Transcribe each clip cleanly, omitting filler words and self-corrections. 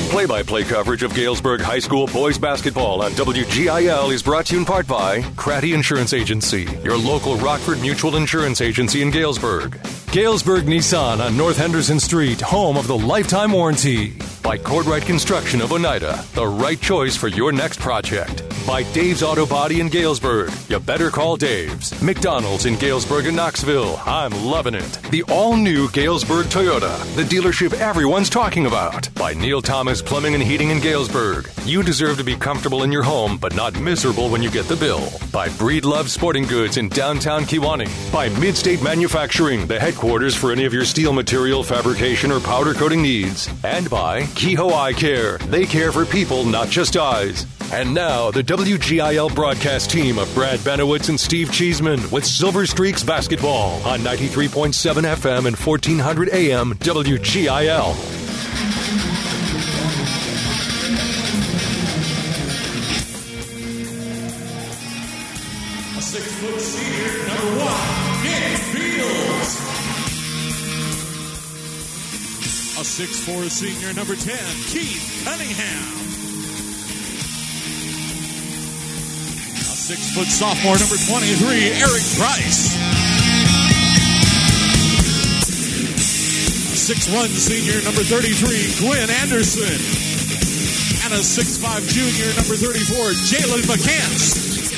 Play-by-play coverage of Galesburg High School boys basketball on WGIL is brought to you in part by Craddy Insurance Agency, your local Rockford Mutual Insurance Agency in Galesburg. Galesburg Nissan on North Henderson Street, home of the lifetime warranty. By Cordwright Construction of Oneida, the right choice for your next project. By Dave's Auto Body in Galesburg. You better call Dave's. McDonald's in Galesburg and Knoxville. I'm loving it. The all-new Galesburg Toyota, the dealership everyone's talking about. By Neil Thomas Plumbing and Heating in Galesburg. You deserve to be comfortable in your home, but not miserable when you get the bill. By Breedlove Sporting Goods in downtown Kewanee. By Midstate Manufacturing, the headquarters for any of your steel material, fabrication, or powder coating needs. And by Kehoe Eye Care. They care for people, not just eyes. And now, the WGIL broadcast team of Brad Benowitz and Steve Cheeseman with Silver Streaks basketball on 93.7 FM and 1400 AM WGIL. A 6-foot senior, number 1, Nick Fields. A 6'4" senior, number 10, Keith Cunningham. 6-foot sophomore, number 23, Eric Price. A 6'1" senior, number 33, Gwen Anderson. And a 6'5" junior, number 34, Jalen McCants.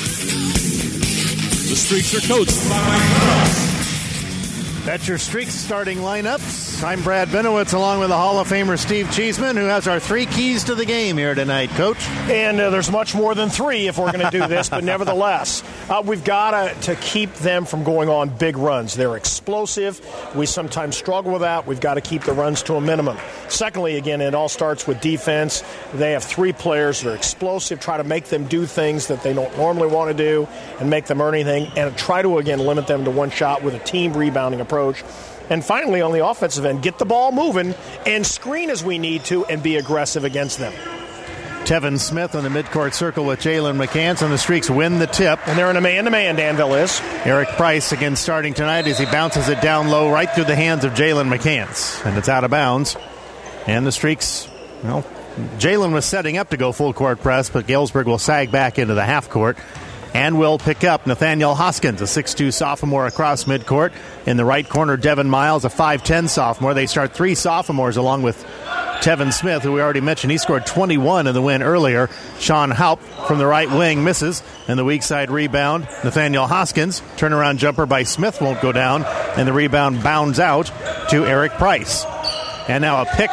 The Streaks are coached by Mike Reynolds. That's your Streaks starting lineups. I'm Brad Benowitz along with the Hall of Famer Steve Cheeseman, who has our 3 keys to the game here tonight, Coach. And there's much more than 3 if we're going to do this, but nevertheless, we've got to keep them from going on big runs. They're explosive. We sometimes struggle with that. We've got to keep the runs to a minimum. Secondly, again, it all starts with defense. They have 3 players that are explosive. Try to make them do things that they don't normally want to do and make them earn anything, and try to, again, limit them to one shot with a team rebounding approach. And finally, on the offensive end, get the ball moving and screen as we need to and be aggressive against them. Tevin Smith on the midcourt circle with Jalen McCants, and the Streaks win the tip. And they're in a man-to-man, Danville is. Eric Price again starting tonight as he bounces it down low right through the hands of Jalen McCants. And it's out of bounds. And the Streaks, well, Jalen was setting up to go full court press, but Galesburg will sag back into the half court. And will pick up Nathaniel Hoskins, a 6'2 sophomore across midcourt. In the right corner, Devin Miles, a 5'10 sophomore. They start 3 sophomores along with Tevin Smith, who we already mentioned. He scored 21 in the win earlier. Sean Haupt from the right wing misses. And the weak side rebound, Nathaniel Hoskins. Turnaround jumper by Smith won't go down. And the rebound bounds out to Eric Price. And now a pick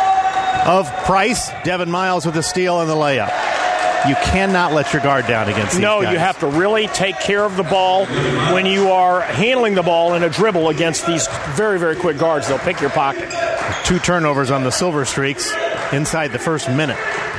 of Price. Devin Miles with a steal and the layup. You cannot let your guard down against these guys. No, you have to really take care of the ball when you are handling the ball in a dribble against these very, very quick guards. They'll pick your pocket. 2 turnovers on the Silver Streaks inside the first minute.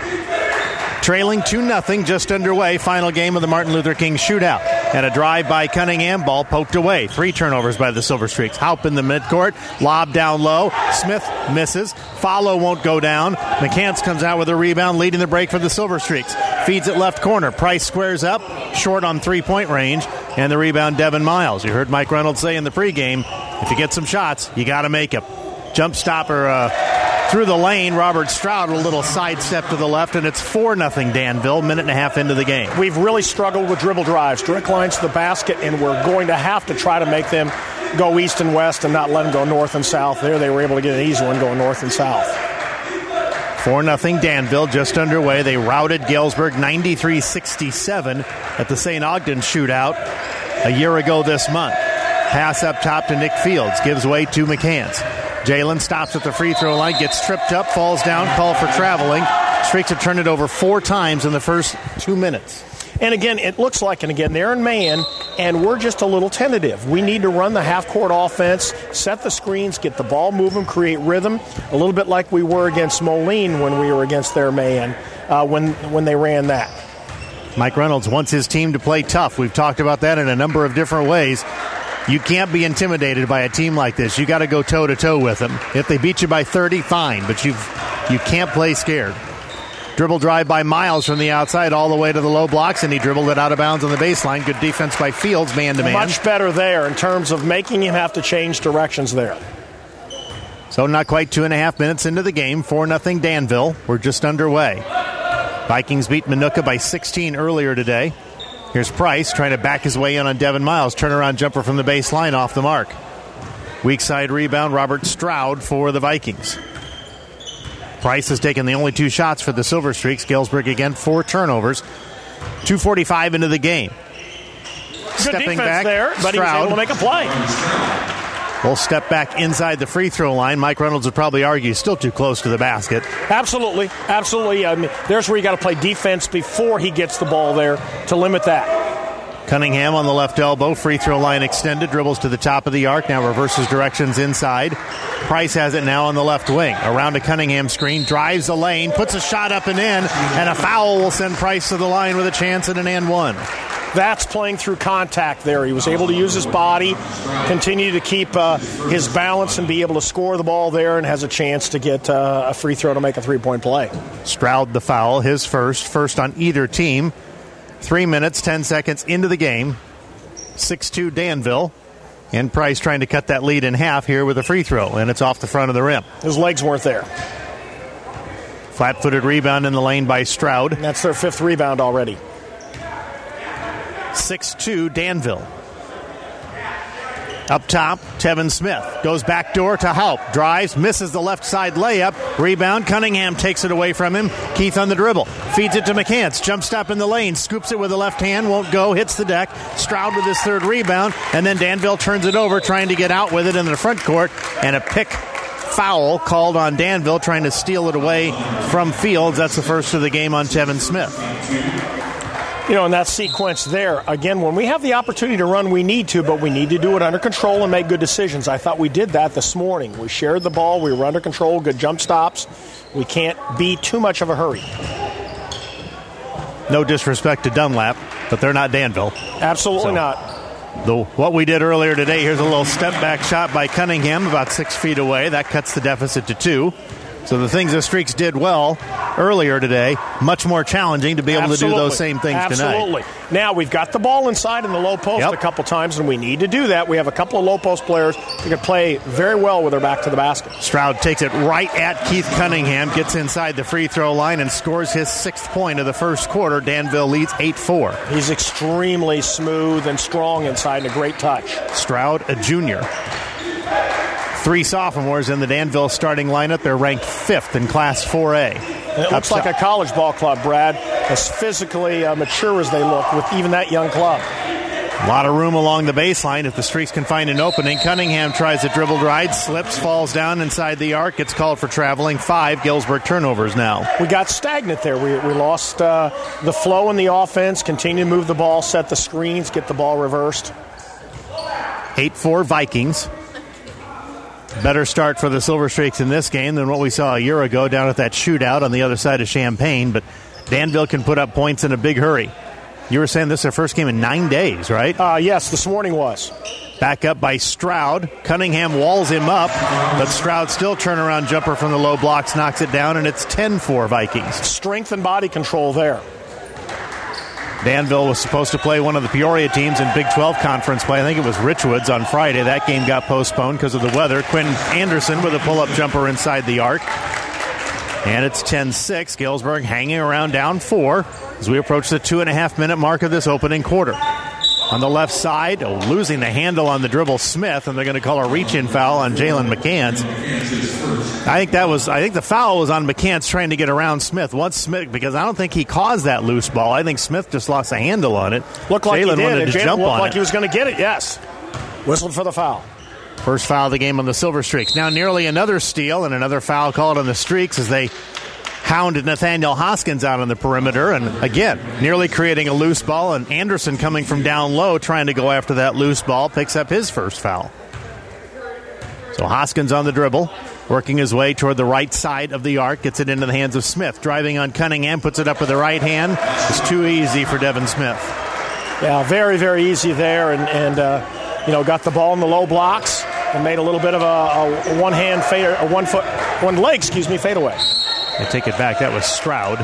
Trailing 2-0, just underway. Final game of the Martin Luther King shootout. And a drive by Cunningham, ball poked away. 3 turnovers by the Silver Streaks. Haupt in the midcourt, lob down low. Smith misses. Follow won't go down. McCants comes out with a rebound, leading the break for the Silver Streaks. Feeds it left corner. Price squares up, short on 3-point range. And the rebound, Devin Miles. You heard Mike Reynolds say in the pregame, if you get some shots, you got to make them. Jump stopper through the lane. Robert Stroud, a little sidestep to the left, and it's 4-0 Danville, minute and a half into the game. We've really struggled with dribble drives, direct lines to the basket, and we're going to have to try to make them go east and west and not let them go north and south. There they were able to get an easy one going north and south. 4-0 Danville, just underway. They routed Galesburg 93-67 at the St. Ogden shootout a year ago this month. Pass up top to Nick Fields, gives way to McCants. Jalen stops at the free throw line, gets tripped up, falls down, called for traveling. Streaks have turned it over 4 times in the first 2 minutes. And again, it looks like, and again, they're in man, and we're just a little tentative. We need to run the half-court offense, set the screens, get the ball moving, create rhythm, a little bit like we were against Moline when we were against their man, when they ran that. Mike Reynolds wants his team to play tough. We've talked about that in a number of different ways. You can't be intimidated by a team like this. You got to go toe-to-toe with them. If they beat you by 30, fine, but you can't play scared. Dribble drive by Miles from the outside all the way to the low blocks, and he dribbled it out of bounds on the baseline. Good defense by Fields, man-to-man. Much better there in terms of making him have to change directions there. So not quite 2.5 minutes into the game, 4-0 Danville. We're just underway. Vikings beat Minooka by 16 earlier today. Here's Price trying to back his way in on Devin Miles. Turnaround jumper from the baseline off the mark. Weak side rebound, Robert Stroud for the Vikings. Price has taken the only 2 shots for the Silver Streaks. Galesburg again, 4 turnovers. 2:45 into the game. Good Stepping defense back, there, but he was able to make a play. We'll step back inside the free throw line. Mike Reynolds would probably argue he's still too close to the basket. Absolutely. I mean, there's where you got to play defense before he gets the ball there to limit that. Cunningham on the left elbow, free throw line extended, dribbles to the top of the arc, now reverses directions inside. Price has it now on the left wing. Around a Cunningham screen, drives the lane, puts a shot up and in, and a foul will send Price to the line with a chance at an and one. That's playing through contact there. He was able to use his body, continue to keep his balance and be able to score the ball there, and has a chance to get a free throw to make a three-point play. Stroud the foul, his first on either team. 3 minutes, 10 seconds into the game. 6-2 Danville. And Price trying to cut that lead in half here with a free throw, and it's off the front of the rim. His legs weren't there. Flat-footed rebound in the lane by Stroud. And that's their 5th rebound already. 6-2 Danville. Up top, Tevin Smith goes back door to Haupt. Drives, misses the left side layup. Rebound, Cunningham takes it away from him. Keith on the dribble. Feeds it to McCants. Jump stop in the lane. Scoops it with the left hand. Won't go. Hits the deck. Stroud with his 3rd rebound. And then Danville turns it over, trying to get out with it in the front court. And a pick foul called on Danville, trying to steal it away from Fields. That's the first of the game on Tevin Smith. You know, in that sequence there, again, when we have the opportunity to run, we need to, but we need to do it under control and make good decisions. I thought we did that this morning. We shared the ball. We were under control, good jump stops. We can't be too much of a hurry. No disrespect to Dunlap, but they're not Danville. Absolutely not. What we did earlier today, here's a little step-back shot by Cunningham about 6 feet away. That cuts the deficit to 2. So the things the Streaks did well earlier today, much more challenging to be able to do those same things tonight. Absolutely. Now, we've got the ball inside in the low post a couple times, and we need to do that. We have a couple of low post players who can play very well with their back to the basket. Stroud takes it right at Keith Cunningham, gets inside the free throw line, and scores his 6th point of the first quarter. Danville leads 8-4. He's extremely smooth and strong inside and a great touch. Stroud, a junior. 3 sophomores in the Danville starting lineup. They're ranked 5th in Class 4A. And it looks like a college ball club, Brad, as physically mature as they look with even that young club. A lot of room along the baseline if the Streaks can find an opening. Cunningham tries a dribble ride, slips, falls down inside the arc, gets called for traveling. 5 Galesburg turnovers now. We got stagnant there. We lost the flow in the offense, continue to move the ball, set the screens, get the ball reversed. 8-4 Vikings. Better start for the Silver Streaks in this game than what we saw a year ago down at that shootout on the other side of Champaign, but Danville can put up points in a big hurry. You were saying this is their first game in 9 days, right? Yes, this morning was. Back up by Stroud. Cunningham walls him up, but Stroud still turnaround jumper from the low blocks, knocks it down, and it's 10-4 Vikings. Strength and body control there. Danville was supposed to play one of the Peoria teams in Big 12 conference play. I think it was Richwoods on Friday. That game got postponed because of the weather. Quinn Anderson with a pull-up jumper inside the arc. And it's 10-6. Galesburg hanging around down 4 as we approach the 2.5-minute mark of this opening quarter. On the left side, losing the handle on the dribble, Smith, and they're going to call a reach-in foul on Jalen McCants. I think the foul was on McCants trying to get around Smith. Once Smith, because I don't think he caused that loose ball. I think Smith just lost a handle on it. Looked like Jalen he did. wanted to jump looked on like it. He was going to get it. Yes. Whistled for the foul. First foul of the game on the Silver Streaks. Now nearly another steal and another foul called on the Streaks as they hounded Nathaniel Hoskins out on the perimeter, and again, nearly creating a loose ball, and Anderson coming from down low trying to go after that loose ball, picks up his first foul. So Hoskins on the dribble, working his way toward the right side of the arc, gets it into the hands of Smith, driving on Cunningham, puts it up with the right hand. It's too easy for Devin Smith. Yeah, very, very easy there, and got the ball in the low blocks and made a little bit of a one-hand fade, one leg fade away. I take it back. That was Stroud.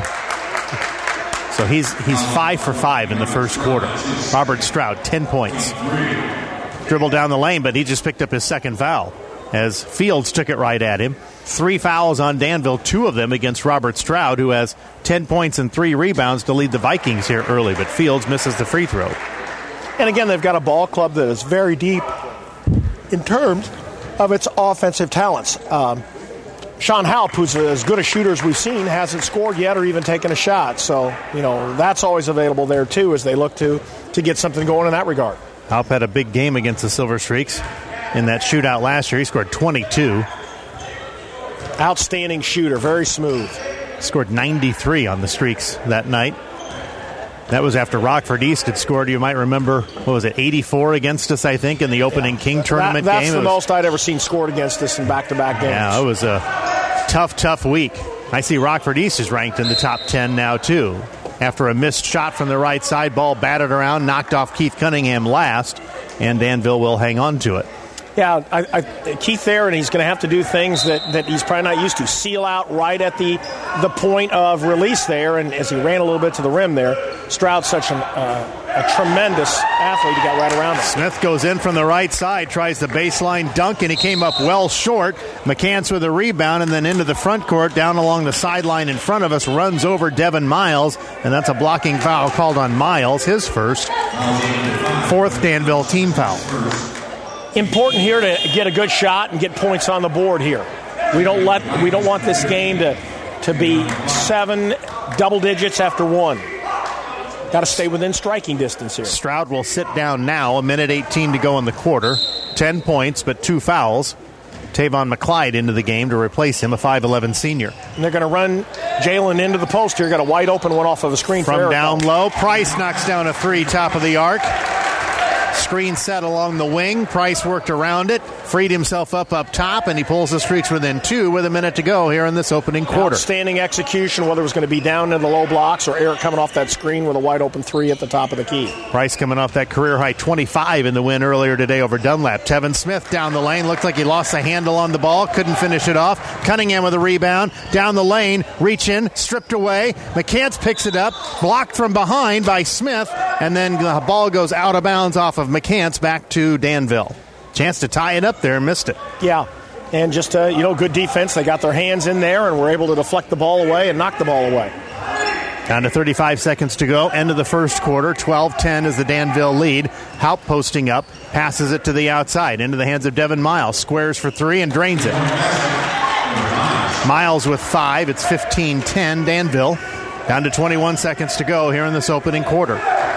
So he's 5 for 5 in the first quarter. Robert Stroud, 10 points. Dribble down the lane, but he just picked up his second foul. as Fields took it right at him. 3 fouls on Danville, 2 of them against Robert Stroud, who has 10 points and 3 rebounds to lead the Vikings here early, but Fields misses the free throw. And again, they've got a ball club that is very deep in terms of its offensive talents. Sean Halp, who's as good a shooter as we've seen, hasn't scored yet or even taken a shot. So, that's always available there, too, as they look to get something going in that regard. Halp had a big game against the Silver Streaks in that shootout last year. He scored 22. Outstanding shooter, very smooth. Scored 93 on the Streaks that night. That was after Rockford East had scored, you might remember, 84 against us, I think, in the opening King tournament game. That's the most I'd ever seen scored against us in back-to-back games. Yeah, it was a tough week. I see Rockford East is ranked in the top 10 now, too. After a missed shot from the right side, ball batted around, knocked off Keith Cunningham last, and Danville will hang on to it. Yeah, Keith there, and he's going to have to do things that he's probably not used to. Seal out right at the point of release there, and as he ran a little bit to the rim there, Stroud's such a tremendous athlete. He got right around him. Smith goes in from the right side, tries the baseline dunk, and he came up well short. McCants with a rebound, and then into the front court, down along the sideline in front of us, runs over Devin Miles, and that's a blocking foul called on Miles, his first. 4th Danville team foul. Important here to get a good shot and get points on the board here. We don't want this game to be 7 double digits after 1. Got to stay within striking distance here. Stroud will sit down now, 1:18 to go in the quarter. 10 points, but 2 fouls. Tavon McClyde into the game to replace him, a 5'11 senior. And they're going to run Jalen into the post here. Got a wide open one off of a screen from down low. Price knocks down a 3 top of the arc. Screen set along the wing. Price worked around it, freed himself up top, and he pulls the Streaks within 2 with a minute to go here in this opening quarter. Outstanding execution, whether it was going to be down in the low blocks or Eric coming off that screen with a wide open 3 at the top of the key. Price coming off that career high 25 in the win earlier today over Dunlap. Tevin Smith down the lane. Looked like he lost the handle on the ball. Couldn't finish it off. Cunningham with a rebound. Down the lane. Reach in. Stripped away. McCants picks it up. Blocked from behind by Smith. And then the ball goes out of bounds off of McCants back to Danville. Chance to tie it up there. Missed it. Yeah. And just, good defense. They got their hands in there and were able to deflect the ball away and knock the ball away. Down to 35 seconds to go. End of the first quarter. 12-10 is the Danville lead. Halp posting up. Passes it to the outside. Into the hands of Devin Miles. Squares for 3 and drains it. Miles with 5. It's 15-10 Danville. Down to 21 seconds to go here in this opening quarter.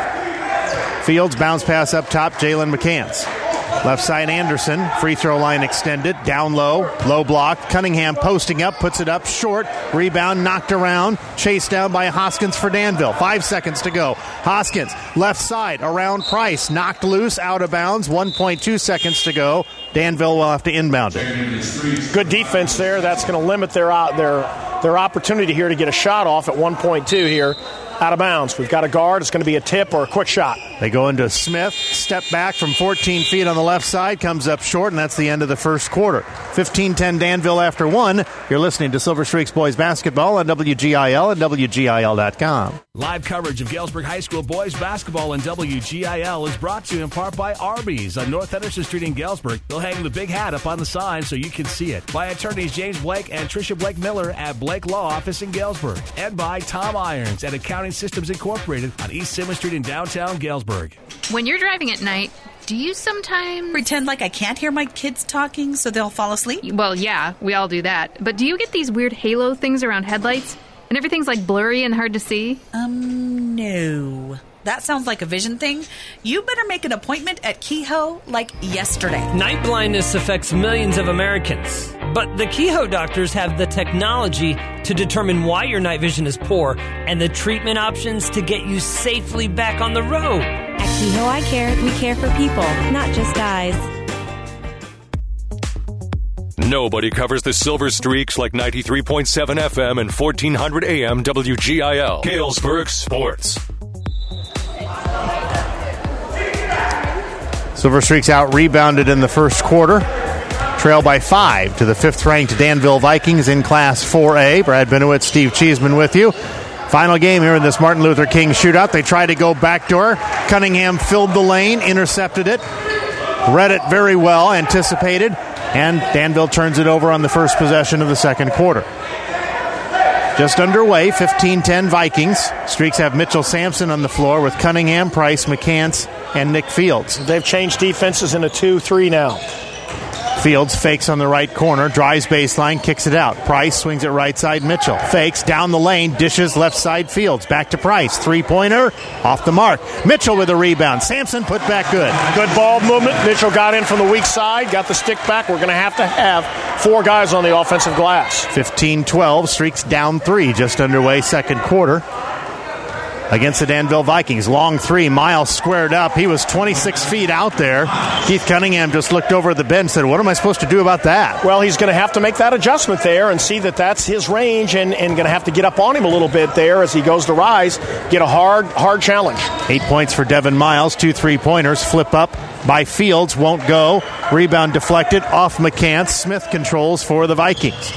Fields bounce pass up top. Jalen McCants. Left side Anderson, free throw line extended, down low, low block. Cunningham posting up, puts it up short. Rebound knocked around, chased down by Hoskins for Danville. 5 seconds to go. Hoskins, left side, around Price, knocked loose, out of bounds. 1.2 seconds to go. Danville will have to inbound it. Good defense there. That's going to limit their opportunity here to get a shot off at 1.2 here. Out of bounds. We've got a guard. It's going to be a tip or a quick shot. They go into Smith. Step back from 14 feet on the left side. Comes up short, and that's the end of the first quarter. 15-10 Danville after 1. You're listening to Silver Streaks Boys Basketball on WGIL and WGIL.com. Live coverage of Galesburg High School Boys Basketball on WGIL is brought to you in part by Arby's on North Henderson Street in Galesburg. They'll hang the big hat up on the sign so you can see it. By attorneys James Blake and Tricia Blake Miller at Blake Law Office in Galesburg. And by Tom Irons at Accounting Systems Incorporated on East Simmons Street in downtown Galesburg. When you're driving at night, do you sometimes pretend like I can't hear my kids talking so they'll fall asleep? Well, yeah, we all do that. But do you get these weird halo things around headlights? And everything's like blurry and hard to see? No. That sounds like a vision thing. You better make an appointment at Kehoe like yesterday. Night blindness affects millions of Americans. But the Kehoe doctors have the technology to determine why your night vision is poor and the treatment options to get you safely back on the road. At Kehoe Eye Care, we care for people, not just eyes. Nobody covers the Silver Streaks like 93.7 FM and 1400 AM WGIL. Galesburg Sports. Silver Streaks out-rebounded in the first quarter. Trail by 5 to the 5th-ranked Danville Vikings in Class 4A. Brad Benowitz, Steve Cheeseman with you. Final game here in this Martin Luther King shootout. They tried to go backdoor. Cunningham filled the lane, intercepted it. Read it very well, anticipated. And Danville turns it over on the first possession of the second quarter. Just underway, 15-10 Vikings. Streaks have Mitchell Sampson on the floor with Cunningham, Price, McCants, and Nick Fields. They've changed defenses into 2-3 now. Fields fakes on the right corner, drives baseline, kicks it out. Price swings it right side, Mitchell. Fakes, down the lane, dishes left side, Fields. Back to Price, three-pointer, off the mark. Mitchell with a rebound. Sampson put back good. Good ball movement. Mitchell got in from the weak side, got the stick back. We're going to have 4 guys on the offensive glass. 15-12, Streaks down 3, just underway, second quarter. Against the Danville Vikings. Long three, Miles squared up. He was 26 feet out there. Keith Cunningham just looked over at the bench and said, what am I supposed to do about that? Well, he's going to have to make that adjustment there and see that that's his range and going to have to get up on him a little bit there as he goes to rise, get a hard challenge. 8 points for Devin Miles, 2 3-pointers, flip up by Fields, won't go. Rebound deflected off McCants. Smith controls for the Vikings.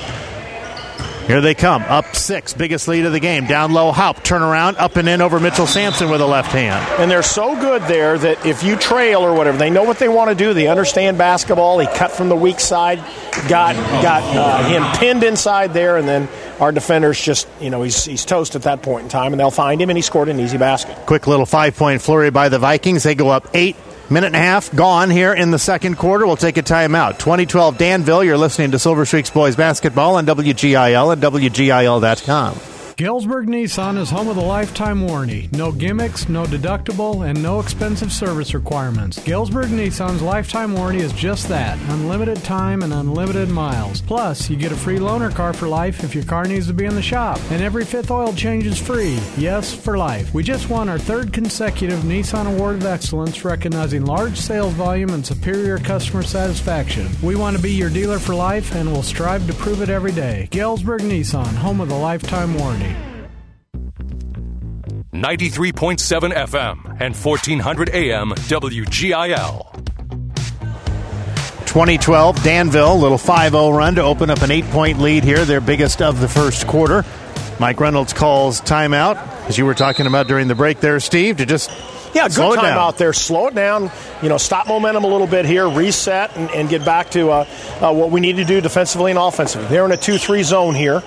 Here they come, up 6, biggest lead of the game. Down low, Haupt, turn around, up and in over Mitchell Sampson with a left hand. And they're so good there that if you trail or whatever, they know what they want to do. They understand basketball. He cut from the weak side, got him pinned inside there, and then our defenders just, he's toast at that point in time, and they'll find him, and he scored an easy basket. Quick little 5-point flurry by the Vikings. They go up 8. Minute and a half gone here in the second quarter. We'll take a timeout. 2012 Danville. You're listening to Silver Streaks Boys Basketball on WGIL and WGIL.com. Galesburg Nissan is home of the lifetime warranty. No gimmicks, no deductible, and no expensive service requirements. Galesburg Nissan's lifetime warranty is just that, unlimited time and unlimited miles. Plus, you get a free loaner car for life if your car needs to be in the shop. And every 5th oil change is free. Yes, for life. We just won our 3rd consecutive Nissan Award of Excellence, recognizing large sales volume and superior customer satisfaction. We want to be your dealer for life, and we'll strive to prove it every day. Galesburg Nissan, home of the lifetime warranty. 93.7 FM and 1400 AM WGIL. 2012 Danville, little 5-0 run to open up an 8-point lead here, their biggest of the first quarter. Mike Reynolds calls timeout, as you were talking about during the break there, Steve, to just good time out there. Slow it down, stop momentum a little bit here, reset, and get back to what we need to do defensively and offensively. They're in a 2-3 zone here.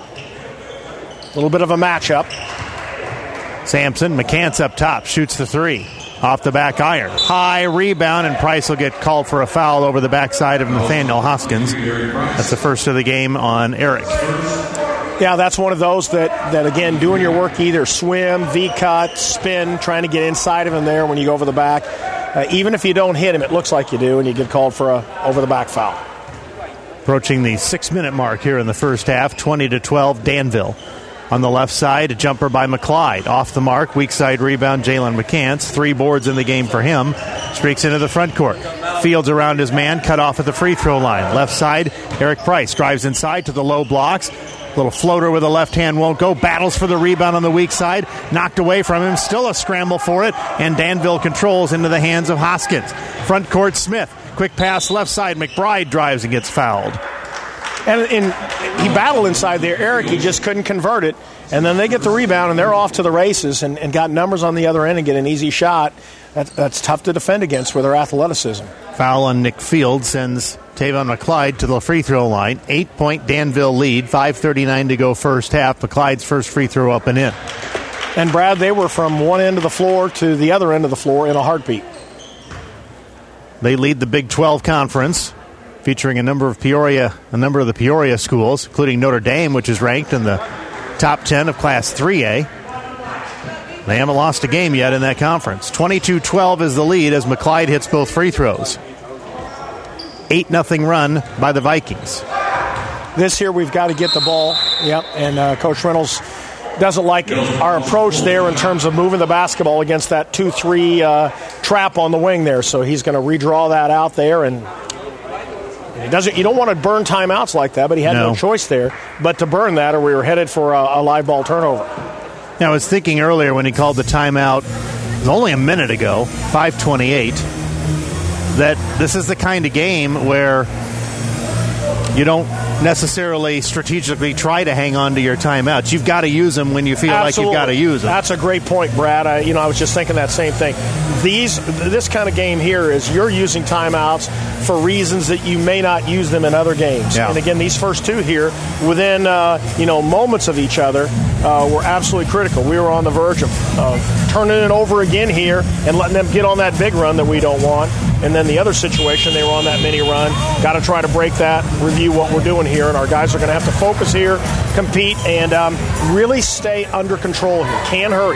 A little bit of a matchup. Sampson, McCants up top, shoots the 3. Off the back iron. High rebound, and Price will get called for a foul over the backside of Nathaniel Hoskins. That's the first of the game on Eric. Yeah, that's one of those that again, doing your work, either swim, V-cut, spin, trying to get inside of him there when you go over the back. Even if you don't hit him, it looks like you do, and you get called for a over-the-back foul. Approaching the 6-minute mark here in the first half, 20-12 Danville. On the left side, a jumper by McClyde. Off the mark, weak side rebound, Jalen McCants. 3 boards in the game for him. Streaks into the front court. Fields around his man, cut off at the free throw line. Left side, Eric Price drives inside to the low blocks. Little floater with a left hand won't go. Battles for the rebound on the weak side. Knocked away from him. Still a scramble for it. And Danville controls into the hands of Hoskins. Front court, Smith. Quick pass left side. McBride drives and gets fouled. And he battled inside there. Eric, he just couldn't convert it. And then they get the rebound, and they're off to the races and got numbers on the other end and get an easy shot. That's tough to defend against with their athleticism. Foul on Nick Fields sends Tavon McClyde to the free throw line. 8-point Danville lead, 5:39 to go first half. McClyde's first free throw up and in. And, Brad, they were from one end of the floor to the other end of the floor in a heartbeat. They lead the Big 12 Conference, featuring a number of the Peoria schools, including Notre Dame, which is ranked in the top 10 of Class 3A. They haven't lost a game yet in that conference. 22-12 is the lead as McClyde hits both free throws. 8-0 run by the Vikings. This here, we've got to get the ball. Yep, and Coach Reynolds doesn't like our approach there in terms of moving the basketball against that 2-3 trap on the wing there. So he's going to redraw that out there, and you don't want to burn timeouts like that, but he had no choice there but to burn that, or we were headed for a live ball turnover. Now, I was thinking earlier when he called the timeout, it was only a minute ago, 5:28, that this is the kind of game where you don't necessarily strategically try to hang on to your timeouts. You've got to use them when you feel like you've got to use them. That's a great point, Brad. I was just thinking that same thing. This kind of game here is you're using timeouts for reasons that you may not use them in other games. Yeah. And again, these first two here, within moments of each other, were absolutely critical. We were on the verge of turning it over again here and letting them get on that big run that we don't want. And then the other situation, they were on that mini run. Got to try to break that, review what we're doing here, and our guys are going to have to focus here, compete, and really stay under control here. Can't hurry.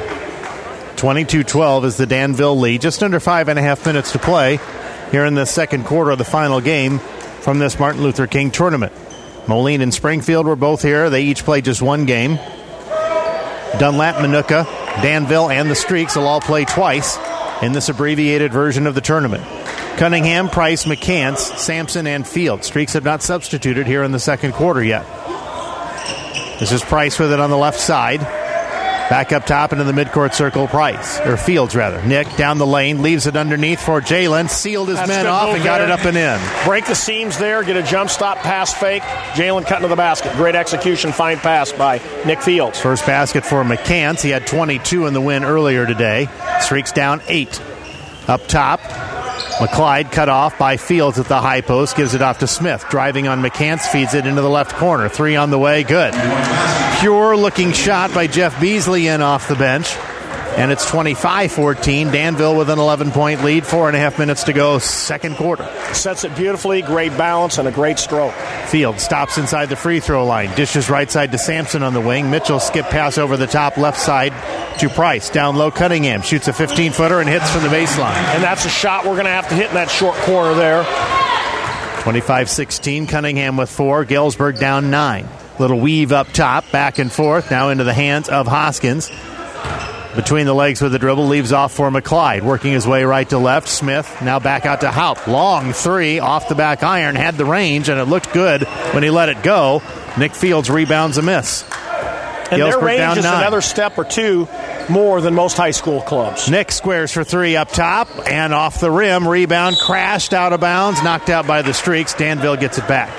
22-12 is the Danville lead. Just under 5.5 minutes to play here in the second quarter of the final game from this Martin Luther King tournament. Moline and Springfield were both here. They each played just one game. Dunlap, Minooka, Danville, and the Streaks will all play twice in this abbreviated version of the tournament. Cunningham, Price, McCants, Sampson, and Field. Streaks have not substituted here in the second quarter yet. This is Price with it on the left side. Back up top into the midcourt circle, Fields rather. Nick down the lane, leaves it underneath for Jalen. Sealed his men off and got it up and in. Break the seams there, get a jump stop, pass fake. Jalen cutting to the basket. Great execution, fine pass by Nick Fields. First basket for McCants. He had 22 in the win earlier today. Streaks down 8. Up top, McClyde cut off by Fields at the high post, gives it off to Smith. Driving on McCants, feeds it into the left corner. 3 on the way, good. Pure looking shot by Jeff Beasley in off the bench. And it's 25-14. Danville with an 11-point lead. 4.5 minutes to go, second quarter. Sets it beautifully, great balance, and a great stroke. Field stops inside the free throw line. Dishes right side to Sampson on the wing. Mitchell skip pass over the top left side to Price. Down low, Cunningham shoots a 15-footer and hits from the baseline. And that's a shot we're going to have to hit in that short corner there. 25-16, Cunningham with 4. Galesburg down 9. Little weave up top, back and forth, now into the hands of Hoskins. Between the legs with the dribble, leaves off for McClyde. Working his way right to left. Smith now back out to Haupt. Long 3 off the back iron. Had the range, and it looked good when he let it go. Nick Fields rebounds a miss. And Galesburg their range is 9. another step or two more than most high school clubs. Nick squares for 3 up top, and off the rim. Rebound crashed out of bounds. Knocked out by the Streaks. Danville gets it back.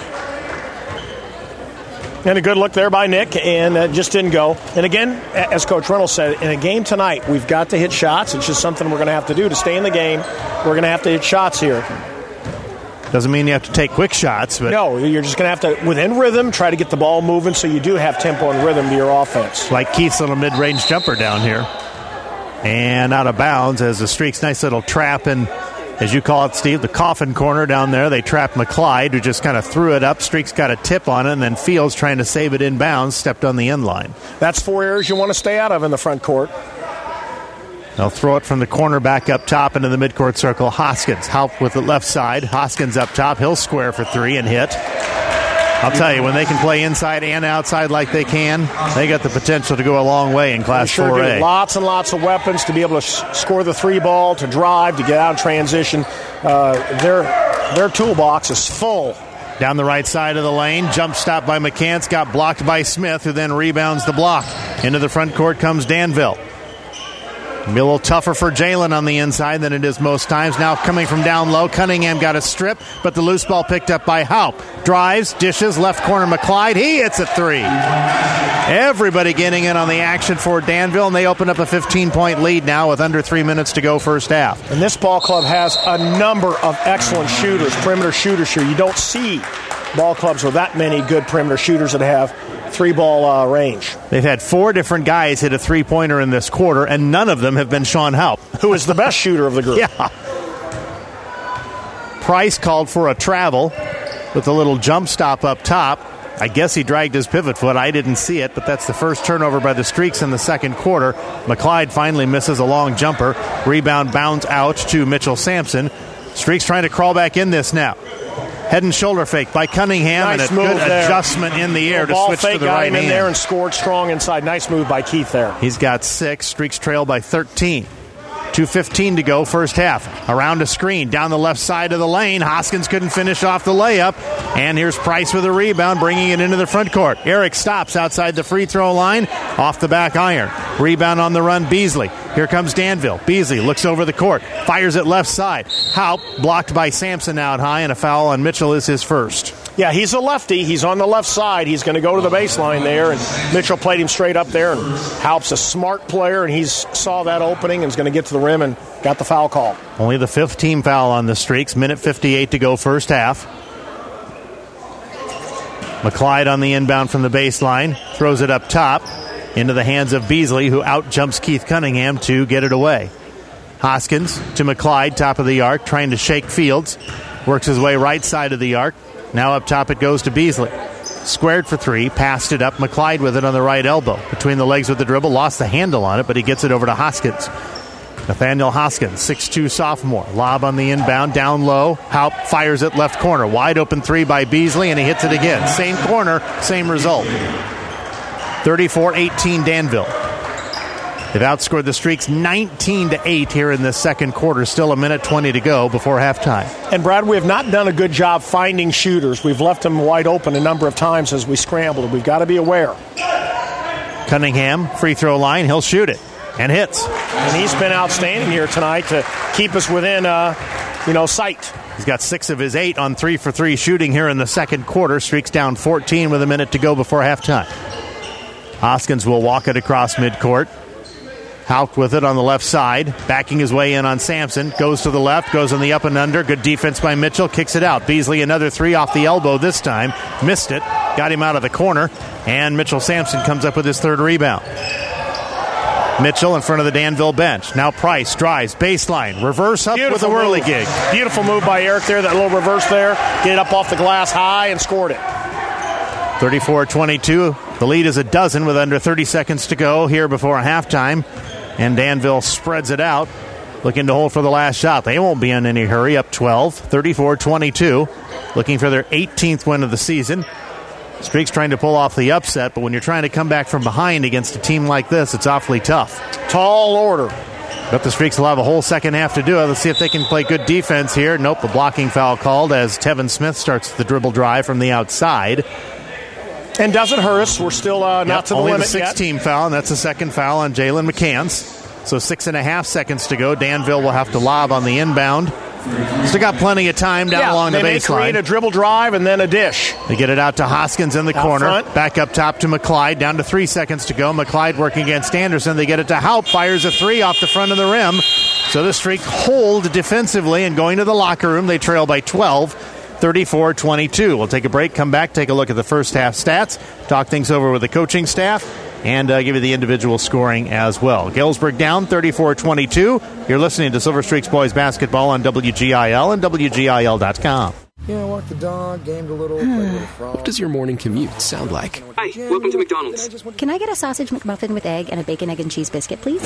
And a good look there by Nick, and just didn't go. And again, as Coach Reynolds said, in a game tonight, we've got to hit shots. It's just something we're going to have to do to stay in the game. We're going to have to hit shots here. Doesn't mean you have to take quick shots. But no, you're just going to have to, within rhythm, try to get the ball moving so you do have tempo and rhythm to your offense. Like Keith's little mid-range jumper down here. And out of bounds as the Streaks, nice little trap in, as you call it, Steve, the coffin corner down there. They trapped McClyde, who just kind of threw it up. Streaks got a tip on it, and then Fields, trying to save it inbounds, stepped on the end line. That's 4 areas you want to stay out of in the front court. They'll throw it from the corner back up top into the midcourt circle. Hoskins, Haupt with the left side. Hoskins up top. He'll square for 3 and hit. I'll tell you, when they can play inside and outside like they can, they got the potential to go a long way in Class 4A. Do. Lots and lots of weapons to be able to score the 3 ball, to drive, to get out of transition. Their toolbox is full. Down the right side of the lane, jump stop by McCants, got blocked by Smith, who then rebounds the block. Into the front court comes Danville. It'll be a little tougher for Jalen on the inside than it is most times. Now coming from down low, Cunningham got a strip, but the loose ball picked up by Haupt. Drives, dishes, left corner McClyde. He hits a 3. Everybody getting in on the action for Danville, and they open up a 15-point lead now with under 3 minutes to go first half. And this ball club has a number of excellent shooters, perimeter shooters here. You don't see ball clubs with that many good perimeter shooters that have 3-ball range. They've had 4 different guys hit a 3-pointer in this quarter, and none of them have been Sean Haupt, who is the best shooter of the group. Yeah. Price called for a travel with a little jump stop up top. I guess he dragged his pivot foot. I didn't see it, but that's the first turnover by the Streaks in the second quarter. McClyde finally misses a long jumper. Rebound bounds out to Mitchell Sampson. Streaks trying to crawl back in this now. Head and shoulder fake by Cunningham, nice and a good there. Adjustment in the air to switch to the got right him hand. In there and scored strong inside. Nice move by Keith there. He's got 6. Streaks trail by 13. 2:15 to go, first half. Around a screen, down the left side of the lane. Hoskins couldn't finish off the layup. And here's Price with a rebound, bringing it into the front court. Eric stops outside the free throw line, off the back iron. Rebound on the run, Beasley. Here comes Danville. Beasley looks over the court, fires it left side. Haupt blocked by Sampson out high, and a foul on Mitchell is his first. Yeah, he's a lefty. He's on the left side. He's going to go to the baseline there, and Mitchell played him straight up there, and Haupt's a smart player, and he saw that opening and is going to get to the rim and got the foul call. Only the 5th team foul on the Streaks. Minute 58 to go first half. McClyde on the inbound from the baseline. Throws it up top into the hands of Beasley, who out-jumps Keith Cunningham to get it away. Hoskins to McClyde, top of the arc, trying to shake Fields. Works his way right side of the arc. Now up top it goes to Beasley. Squared for 3, passed it up. McClyde with it on the right elbow. Between the legs with the dribble, lost the handle on it, but he gets it over to Hoskins. Nathaniel Hoskins, 6'2 sophomore. Lob on the inbound, down low. Haupt fires it left corner. Wide open 3 by Beasley, and he hits it again. Same corner, same result. 34-18 Danville. They've outscored the Streaks 19-8 here in the second quarter. Still a minute 20 to go before halftime. And, Brad, we have not done a good job finding shooters. We've left them wide open a number of times as we scrambled. We've got to be aware. Cunningham, free throw line. He'll shoot it and hits. And he's been outstanding here tonight to keep us within, sight. He's got 6 of his 8 on 3-for-3 shooting here in the second quarter. Streaks down 14 with a minute to go before halftime. Hoskins will walk it across midcourt. Haupt with it on the left side, backing his way in on Sampson. Goes to the left, goes on the up and under. Good defense by Mitchell, kicks it out. Beasley another 3 off the elbow this time. Missed it, got him out of the corner, and Mitchell Sampson comes up with his 3rd rebound. Mitchell in front of the Danville bench. Now Price drives, baseline, reverse up with a whirligig. Beautiful move by Eric there, that little reverse there. Get it up off the glass high and scored it. 34-22. The lead is a dozen with under 30 seconds to go here before halftime. And Danville spreads it out, looking to hold for the last shot. They won't be in any hurry, up 12, 34-22, looking for their 18th win of the season. Streaks trying to pull off the upset, but when you're trying to come back from behind against a team like this, it's awfully tough. Tall order. But the Streaks will have a whole second half to do it. Let's see if they can play good defense here. Nope, a blocking foul called as Tevin Smith starts the dribble drive from the outside. And doesn't hurt us. We're still not to the only limit the 6th team foul, and that's the second foul on Jalen McCants. So 6.5 seconds to go. Danville will have to lob on the inbound. Still got plenty of time down along the baseline. They create a dribble drive and then a dish. They get it out to Hoskins in the corner. Front. Back up top to McClyde. Down to 3 seconds to go. McClyde working against Anderson. They get it to Haupt. Fires a 3 off the front of the rim. So the Streak hold defensively, and going to the locker room, they trail by 12. 34-22. We'll take a break, come back, take a look at the first half stats, talk things over with the coaching staff, and give you the individual scoring as well. Galesburg down 34-22. You're listening to Silver Streaks Boys Basketball on WGIL and WGIL.com. Yeah, walk the dog, gamed a little, played a little frog. What does your morning commute sound like? Hi, welcome to McDonald's. Can I get a sausage McMuffin with egg and a bacon, egg, and cheese biscuit, please?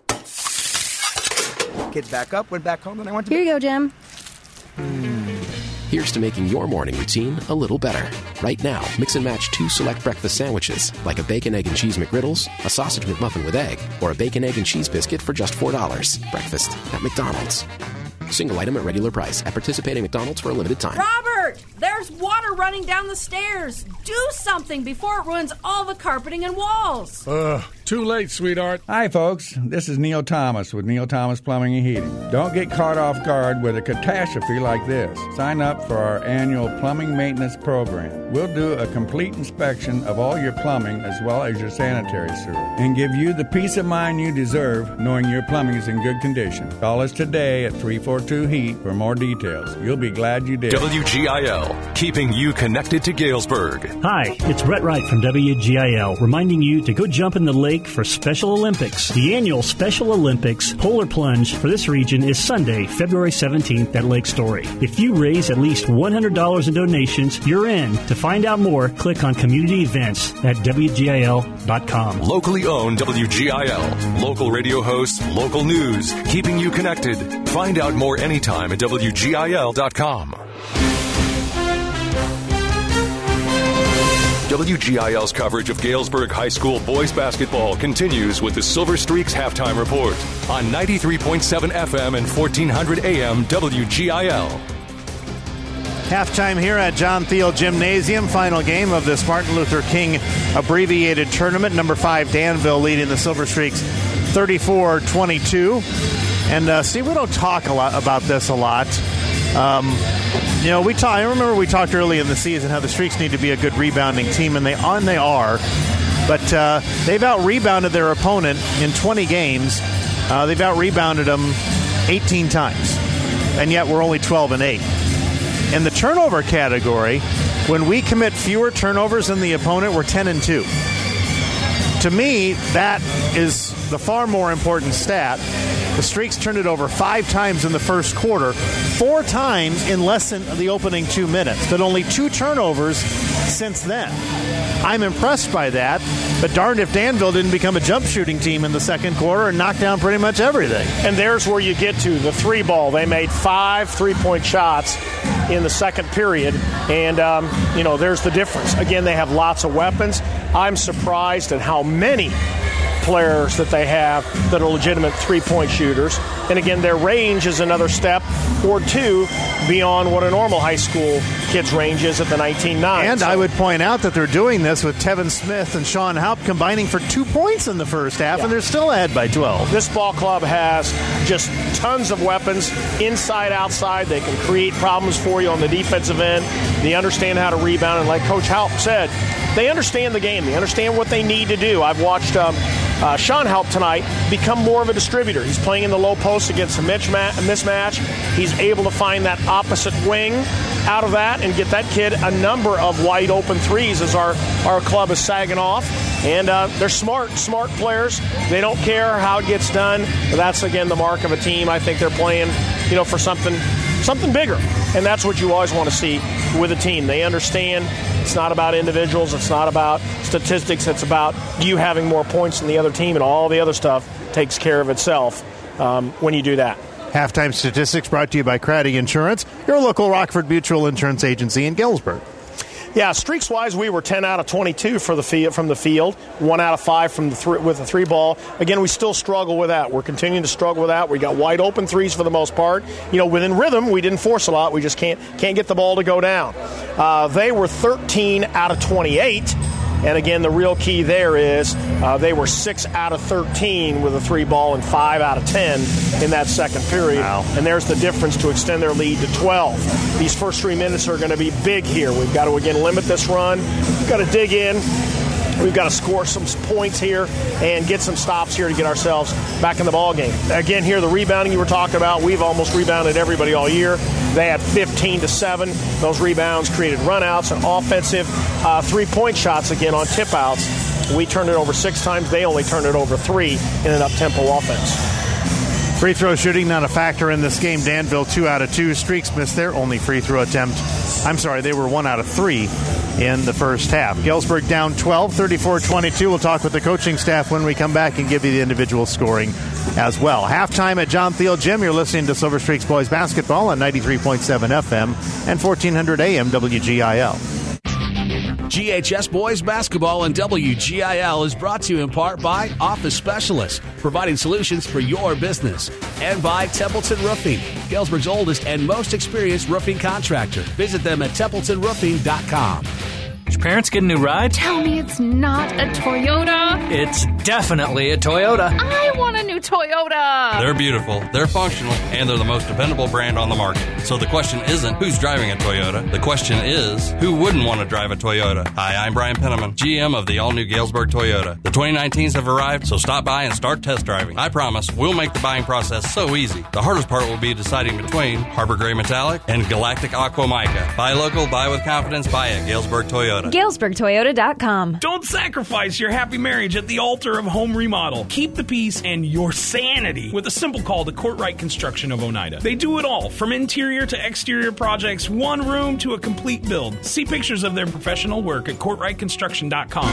Kids back up, went back home, and I went to... Here you go, Jim. Here's to making your morning routine a little better. Right now, mix and match 2 select breakfast sandwiches, like a bacon, egg, and cheese McGriddles, a sausage McMuffin with egg, or a bacon, egg, and cheese biscuit for just $4. Breakfast at McDonald's. Single item at regular price. At participating McDonald's for a limited time. Robert! There's water running down the stairs. Do something before it ruins all the carpeting and walls. Too late, sweetheart. Hi, folks. This is Neil Thomas with Neil Thomas Plumbing and Heating. Don't get caught off guard with a catastrophe like this. Sign up for our annual plumbing maintenance program. We'll do a complete inspection of all your plumbing as well as your sanitary sewer and give you the peace of mind you deserve knowing your plumbing is in good condition. Call us today at 342-HEAT for more details. You'll be glad you did. WGIL, keeping you connected to Galesburg. Hi, it's Brett Wright from WGIL, reminding you to go jump in the lake for Special Olympics. The annual Special Olympics Polar Plunge for this region is Sunday, February 17th at Lake Story. If you raise at least $100 in donations, you're in. To find out more, click on Community Events at WGIL.com. Locally owned WGIL. Local radio hosts, local news, keeping you connected. Find out more anytime at WGIL.com. WGIL's coverage of Galesburg High School boys basketball continues with the Silver Streaks halftime report on 93.7 FM and 1400 AM WGIL. Halftime here at John Thiel Gymnasium. Final game of this Martin Luther King abbreviated tournament. Number 5 Danville leading the Silver Streaks 34-22. And Steve, we don't talk a lot about this a lot. I remember we talked early in the season how the Streaks need to be a good rebounding team, and they are. But they've out-rebounded their opponent in 20 games. They've out-rebounded them 18 times, and yet we're only 12-8. In the turnover category, when we commit fewer turnovers than the opponent, we're 10-2. To me, that is the far more important stat. The Streaks turned it over 5 times in the first quarter, 4 times in less than the opening 2 minutes, but only 2 turnovers since then. I'm impressed by that, but darned if Danville didn't become a jump shooting team in the second quarter and knock down pretty much everything. And there's where you get to the 3-ball. They made 5 3-point shots in the second period, and, there's the difference. Again, they have lots of weapons. I'm surprised at how many players that they have that are legitimate 3-point shooters. And again, their range is another step or 2 beyond what a normal high school kid's range is at the 19-9. And I would point out that they're doing this with Tevin Smith and Sean Haupt combining for 2 points in the first half, and they're still ahead by 12. This ball club has just tons of weapons, inside, outside. They can create problems for you on the defensive end. They understand how to rebound, and like Coach Haupt said, they understand the game. They understand what they need to do. I've watched Sean Haupt tonight become more of a distributor. He's playing in the low post against a mismatch. He's able to find that opposite wing out of that and get that kid a number of wide open threes as our club is sagging off. And they're smart players. They don't care how it gets done. But that's, again, the mark of a team. I think they're playing, for something bigger. And that's what you always want to see with a team. They understand it's not about individuals. It's not about statistics. It's about you having more points than the other team, and all the other stuff takes care of itself when you do that. Halftime statistics brought to you by Craddy Insurance, your local Rockford Mutual Insurance Agency in Galesburg. Yeah, streaks-wise, we were 10 out of 22 from the field, 1 out of 5 with the 3-ball. Again, we still struggle with that. We're continuing to struggle with that. We got wide open threes for the most part. Within rhythm, we didn't force a lot. We just can't get the ball to go down. They were 13 out of 28. And again, the real key there is they were 6 out of 13 with a 3-ball and 5 out of 10 in that second period. Wow. And there's the difference to extend their lead to 12. These first 3 minutes are going to be big here. We've got to, again, limit this run. We've got to dig in. We've got to score some points here and get some stops here to get ourselves back in the ball game. Again, here, the rebounding you were talking about, we've almost rebounded everybody all year. They had 15-7. Those rebounds created runouts and offensive 3-point shots, again, on tip-outs. We turned it over 6 times. They only turned it over 3 in an up-tempo offense. Free throw shooting not a factor in this game. Danville 2 out of 2. Streaks missed their only free throw attempt. They were 1 out of 3 in the first half. Galesburg down 12, 34-22. We'll talk with the coaching staff when we come back and give you the individual scoring as well. Halftime at John Thiel Gym. You're listening to Silver Streaks Boys Basketball on 93.7 FM and 1400 AM WGIL. GHS Boys Basketball and WGIL is brought to you in part by Office Specialists, providing solutions for your business, and by Templeton Roofing, Galesburg's oldest and most experienced roofing contractor. Visit them at templetonroofing.com. Did your parents get a new ride? Tell me it's not a Toyota. It's definitely a Toyota. I want a new Toyota. They're beautiful, they're functional, and they're the most dependable brand on the market. So the question isn't who's driving a Toyota. The question is who wouldn't want to drive a Toyota. Hi, I'm Brian Penniman, GM of the all-new Galesburg Toyota. The 2019s have arrived, so stop by and start test driving. I promise we'll make the buying process so easy. The hardest part will be deciding between Harbor Gray Metallic and Galactic Aqua Mica. Buy local, buy with confidence, buy at Galesburg Toyota. GalesburgToyota.com. Don't sacrifice your happy marriage at the altar of home remodel. Keep the peace and your sanity with a simple call to Courtright Construction of Oneida. They do it all, from interior to exterior projects, one room to a complete build. See pictures of their professional work at CourtrightConstruction.com.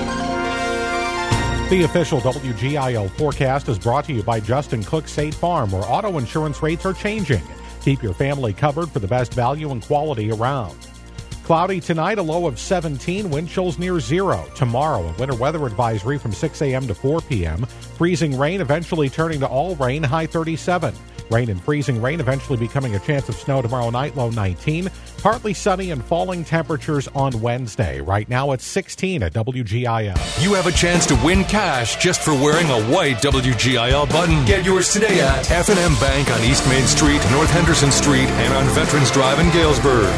The official WGIL forecast is brought to you by Justin Cook State Farm, where auto insurance rates are changing. Keep your family covered for the best value and quality around. Cloudy tonight, a low of 17, wind chills near 0. Tomorrow, a winter weather advisory from 6 a.m. to 4 p.m. Freezing rain, eventually turning to all rain, high 37. Rain and freezing rain, eventually becoming a chance of snow tomorrow night, low 19. Partly sunny and falling temperatures on Wednesday. Right now it's 16 at WGIL. You have a chance to win cash just for wearing a white WGIL button. Get yours today at F&M Bank on East Main Street, North Henderson Street, and on Veterans Drive in Galesburg.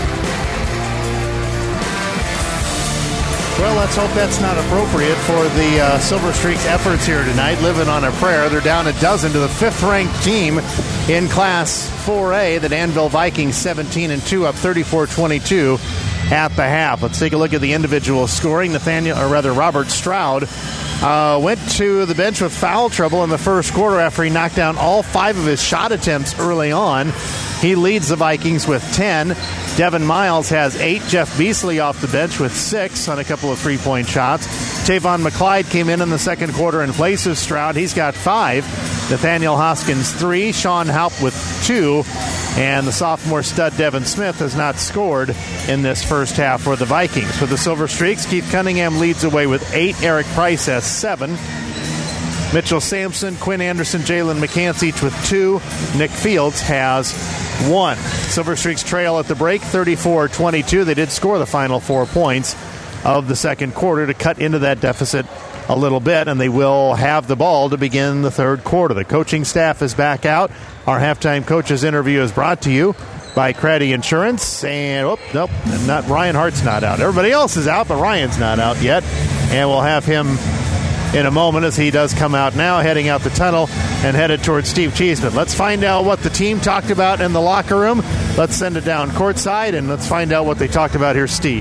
Well, let's hope that's not appropriate for the Silver Streaks' efforts here tonight. Living on a prayer. They're down a dozen to the fifth-ranked team in Class 4A. The Danville Vikings 17-2, up 34-22 at the half. Let's take a look at the individual scoring. Robert Stroud went to the bench with foul trouble in the first quarter after he knocked down all 5 of his shot attempts early on. He leads the Vikings with 10. Devin Miles has 8. Jeff Beasley off the bench with 6 on a couple of three-point shots. Tavon McClyde came in the second quarter in place of Stroud. He's got 5. Nathaniel Hoskins 3. Sean Haupt with 2. And the sophomore stud Devin Smith has not scored in this first half for the Vikings. For the Silver Streaks, Keith Cunningham leads away with 8. Eric Price has 7. Mitchell Sampson, Quinn Anderson, Jalen McCants each with 2. Nick Fields has 1. Silver Streaks trail at the break, 34-22. They did score the final 4 points of the second quarter to cut into that deficit a little bit, and they will have the ball to begin the third quarter. The coaching staff is back out. Our halftime coaches interview is brought to you by Craddy Insurance. And, Ryan Hart's not out. Everybody else is out, but Ryan's not out yet. And we'll have him in a moment as he does come out now, heading out the tunnel and headed towards Steve Cheeseman. Let's find out what the team talked about in the locker room. Let's send it down courtside, and let's find out what they talked about here, Steve.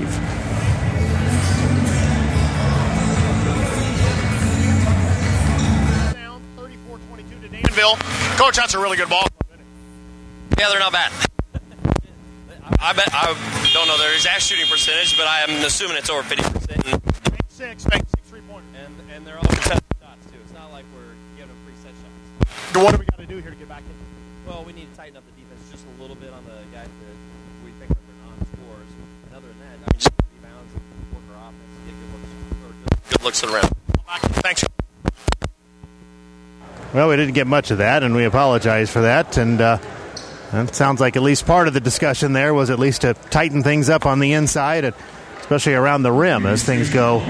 Down 34-22 to Danville. Coach, that's a really good ball. Yeah, they're not bad. I don't know their exact shooting percentage, but I am assuming it's over 50%. Make six 3-pointers. And they're all contested shots, too. It's not like we're giving them free set shots. What do we got to do here to get back in? Well, we need to tighten up the defense just a little bit on the guys that we think are non-scorers. And other than that, just rebounds and work our offense and get good looks around. Thanks. Well, we didn't get much of that, and we apologize for that. And it sounds like at least part of the discussion there was at least to tighten things up on the inside, and especially around the rim as things go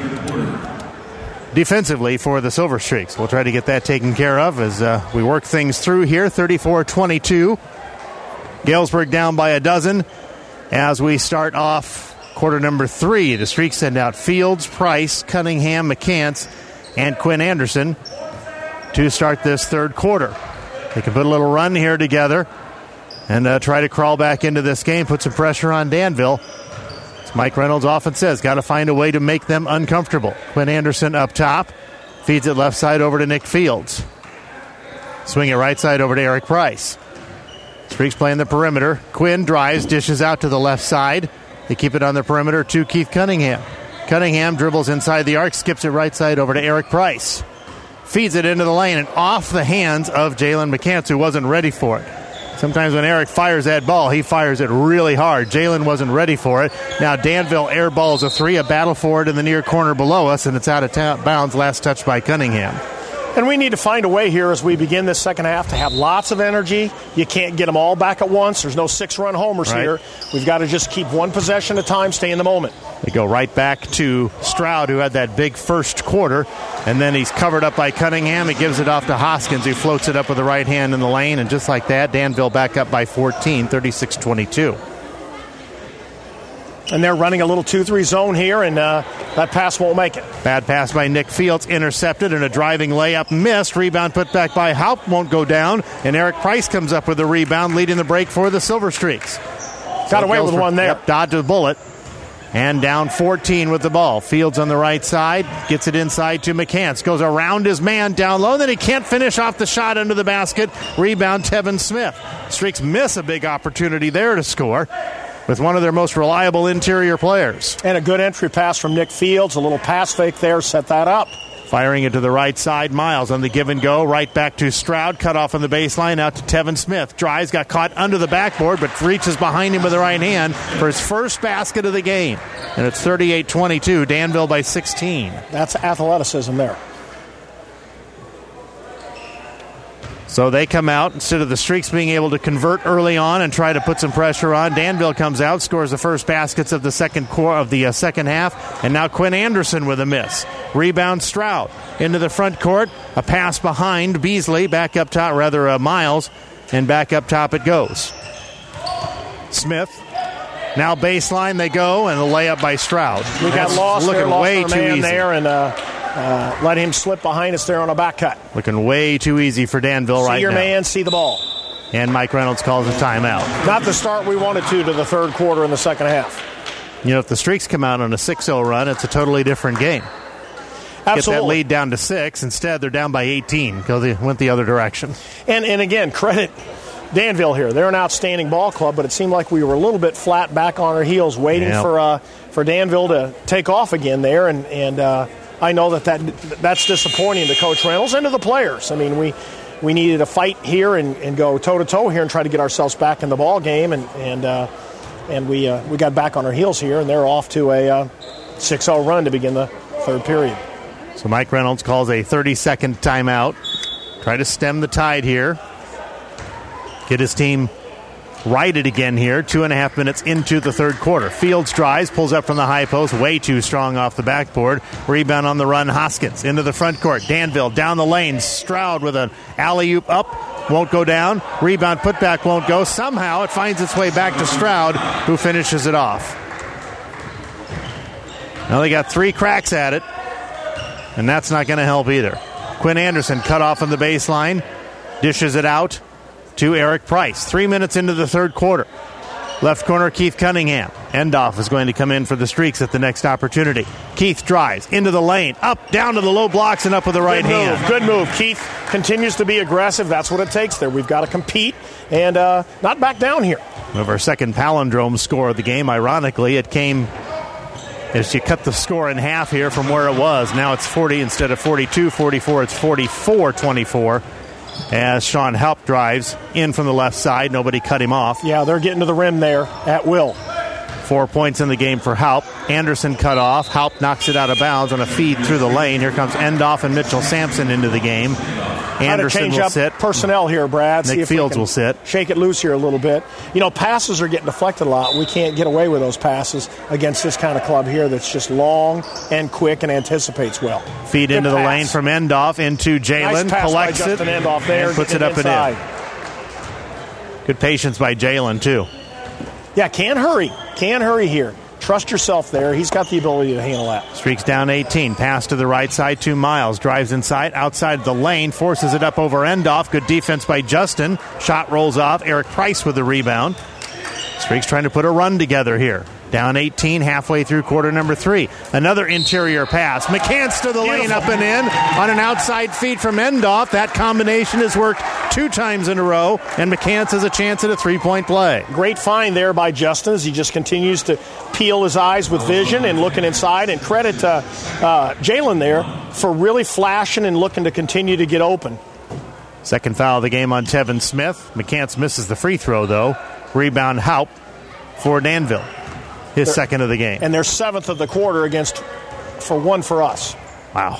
defensively for the Silver Streaks. We'll try to get that taken care of as we work things through here. 34-22. Galesburg down by a dozen as we start off quarter number 3. The Streaks send out Fields, Price, Cunningham, McCants, and Quinn Anderson to start this third quarter. They can put a little run here together and try to crawl back into this game, put some pressure on Danville. Mike Reynolds often says, got to find a way to make them uncomfortable. Quinn Anderson up top, feeds it left side over to Nick Fields. Swing it right side over to Eric Price. Streaks playing the perimeter. Quinn drives, dishes out to the left side. They keep it on the perimeter to Keith Cunningham. Cunningham dribbles inside the arc, skips it right side over to Eric Price. Feeds it into the lane and off the hands of Jalen McCants, who wasn't ready for it. Sometimes when Eric fires that ball, he fires it really hard. Jalen wasn't ready for it. Now Danville airballs a 3, a battle for it in the near corner below us, and it's out of bounds, last touch by Cunningham. And we need to find a way here as we begin this second half to have lots of energy. You can't get them all back at once. There's no 6-run homers here. We've got to just keep one possession at a time, stay in the moment. They go right back to Stroud, who had that big first quarter, and then he's covered up by Cunningham. He gives it off to Hoskins, who floats it up with the right hand in the lane, and just like that, Danville back up by 14, 36-22. And they're running a little 2-3 zone here, and that pass won't make it. Bad pass by Nick Fields, intercepted, and a driving layup missed. Rebound put back by Haupt, won't go down, and Eric Price comes up with the rebound, leading the break for the Silver Streaks. Got away with one there. Yep, dodged a bullet. And down 14 with the ball. Fields on the right side, gets it inside to McCants. Goes around his man down low, then he can't finish off the shot under the basket. Rebound, Tevin Smith. Streaks miss a big opportunity there to score with one of their most reliable interior players. And a good entry pass from Nick Fields. A little pass fake there, set that up. Firing it to the right side. Miles on the give and go. Right back to Stroud. Cut off on the baseline. Out to Tevin Smith. Drives. Got caught under the backboard, but reaches behind him with the right hand for his first basket of the game. And it's 38-22. Danville by 16. That's athleticism there. So they come out instead of the Streaks being able to convert early on and try to put some pressure on. Danville comes out, scores the first baskets of the second half, and now Quinn Anderson with a miss. Rebound Stroud into the front court. A pass behind Beasley, back up top, Miles, and back up top it goes. Smith. Now baseline they go, and a layup by Stroud. We got lost looking there, lost way our too man easy there, and let him slip behind us there on a back cut. Looking way too easy for Danville right now. See your man, see the ball. And Mike Reynolds calls a timeout. Not the start we wanted to the third quarter in the second half. If the Streaks come out on a 6-0 run, it's a totally different game. Absolutely. Get that lead down to 6. Instead, they're down by 18 because they went the other direction. And again, credit Danville here. They're an outstanding ball club, but it seemed like we were a little bit flat back on our heels waiting for Danville to take off again there. And I know that's disappointing to Coach Reynolds and to the players. I mean, we needed to fight here and go toe-to-toe here and try to get ourselves back in the ball game. And we got back on our heels here, and they're off to a 6-0 run to begin the third period. So Mike Reynolds calls a 30-second timeout. Try to stem the tide here. Get his team righted again here. 2.5 minutes into the third quarter. Fields drives, pulls up from the high post. Way too strong off the backboard. Rebound on the run, Hoskins. Into the front court. Danville down the lane. Stroud with an alley-oop up. Won't go down. Rebound putback won't go. Somehow it finds its way back to Stroud, who finishes it off. Now they got 3 cracks at it, and that's not going to help either. Quinn Anderson cut off on the baseline. Dishes it out to Eric Price. 3 minutes into the third quarter. Left corner, Keith Cunningham. Endoff is going to come in for the Streaks at the next opportunity. Keith drives into the lane, up, down to the low blocks, and up with the right hand. Good move. Keith continues to be aggressive. That's what it takes there. We've got to compete and not back down here. We have our second palindrome score of the game. Ironically, it came as you cut the score in half here from where it was. Now it's 40 instead of 42-44. It's 44-24. As Sean Halp drives in from the left side. Nobody cut him off. Yeah, they're getting to the rim there at will. 4 points in the game for Halp. Anderson cut off. Halp knocks it out of bounds on a feed through the lane. Here comes Endoff and Mitchell Sampson into the game. Anderson will sit. Personnel here, Brad. Nick Fields will sit. Shake it loose here a little bit. Passes are getting deflected a lot. We can't get away with those passes against this kind of club here that's just long and quick and anticipates well. Feed into the lane from Endoff into Jalen. Nice collects it Endoff there, and puts it up inside. and in. Good patience by Jalen, too. Yeah, can't hurry. Can't hurry here. Trust yourself there. He's got the ability to handle that. Streaks down 18. Pass to the right side to Miles. Drives inside. Outside the lane. Forces it up over Endoff. Good defense by Justin. Shot rolls off. Eric Price with the rebound. Streaks trying to put a run together here. Down 18, halfway through quarter number 3. Another interior pass. McCants to the lane, up and in on an outside feed from Endoff. That combination has worked 2 times in a row, and McCants has a chance at a 3-point play. Great find there by Justin as he just continues to peel his eyes with vision and looking inside. And credit to Jalen there for really flashing and looking to continue to get open. Second foul of the game on Tevin Smith. McCants misses the free throw, though. Rebound Haupt for Danville. His second of the game. And their 7th of the quarter for one for us. Wow.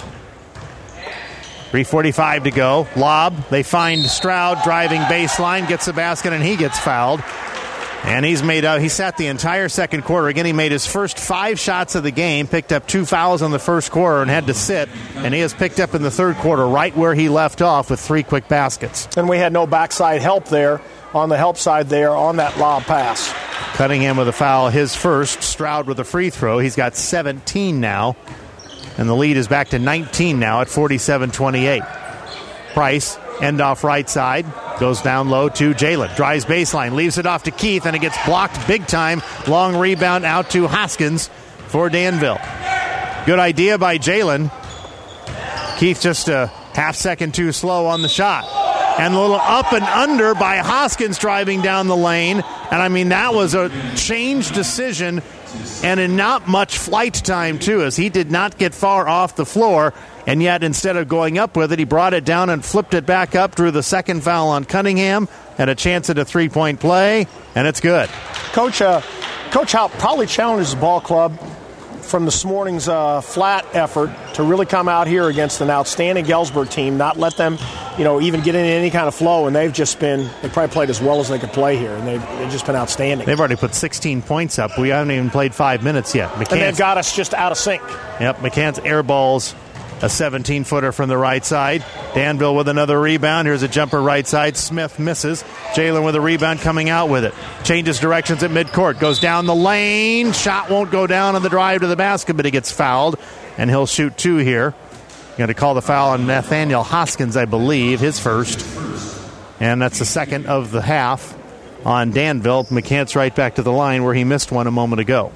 3:45 to go. Lob. They find Stroud driving baseline, gets the basket, and he gets fouled. And he sat the entire second quarter. Again, he made his first 5 shots of the game, picked up 2 fouls in the first quarter and had to sit. And he has picked up in the third quarter right where he left off with 3 quick baskets. And we had no backside help there on the help side there on that lob pass. Cunningham with a foul, his first. Stroud with a free throw. He's got 17 now. And the lead is back to 19 now at 47-28. Price, Endoff right side. Goes down low to Jalen. Drives baseline. Leaves it off to Keith, and it gets blocked big time. Long rebound out to Hoskins for Danville. Good idea by Jalen. Keith just a half second too slow on the shot. And a little up and under by Hoskins driving down the lane. And, that was a change decision and in not much flight time, too, as he did not get far off the floor. And yet, instead of going up with it, he brought it down and flipped it back up, drew the second foul on Cunningham, had a chance at a 3-point play, and it's good. Coach Haupt probably challenges the ball club from this morning's flat effort to really come out here against an outstanding Galesburg team, not let them, even get into any kind of flow, and they probably played as well as they could play here, and they've just been outstanding. They've already put 16 points up. We haven't even played 5 minutes yet. And they've got us just out of sync. Yep, McCants airballs a 17-footer from the right side. Danville with another rebound. Here's a jumper right side. Smith misses. Jalen with a rebound coming out with it. Changes directions at midcourt. Goes down the lane. Shot won't go down on the drive to the basket, but he gets fouled, and he'll shoot 2 here. Going to call the foul on Nathaniel Hoskins, I believe, his first. And that's the second of the half on Danville. McCants right back to the line where he missed one a moment ago.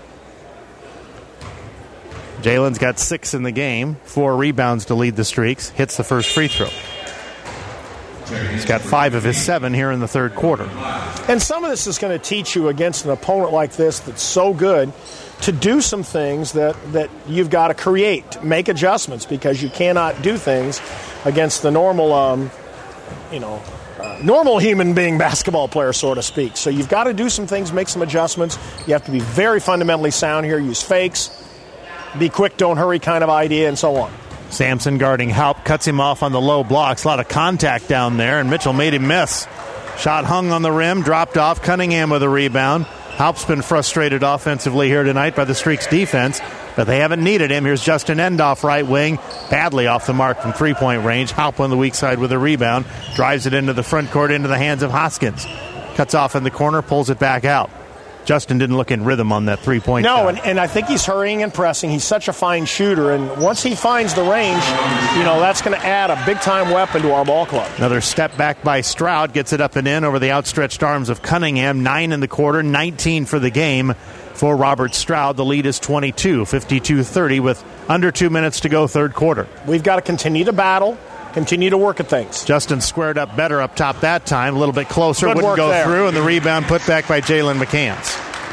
Jalen's got 6 in the game, 4 rebounds to lead the streaks, hits the first free throw. He's got 5 of his 7 here in the third quarter. And some of this is going to teach you against an opponent like this that's so good to do some things that you've got to create, make adjustments, because you cannot do things against the normal, normal human being basketball player, so to speak. So you've got to do some things, make some adjustments. You have to be very fundamentally sound here, use fakes, be quick, don't hurry kind of idea, and so on. Sampson guarding Haupt, cuts him off on the low blocks. A lot of contact down there, and Mitchell made him miss. Shot hung on the rim, dropped off. Cunningham with a rebound. Haupt's been frustrated offensively here tonight by the Streaks defense, but they haven't needed him. Here's Justin Endoff, right wing, badly off the mark from three-point range. Haupt on the weak side with a rebound, drives it into the front court, into the hands of Hoskins. Cuts off in the corner, pulls it back out. Justin didn't look in rhythm on that three-point shot. No, and I think he's hurrying and pressing. He's such a fine shooter, and once he finds the range, that's going to add a big-time weapon to our ball club. Another step back by Stroud, gets it up and in over the outstretched arms of Cunningham. 9 in the quarter, 19 for the game for Robert Stroud. The lead is 22, 52-30 with under 2 minutes to go third quarter. We've got to continue to battle. Continue to work at things. Justin squared up better up top that time. A little bit closer. Good wouldn't go there. through, and the rebound put back by Jalen McCants.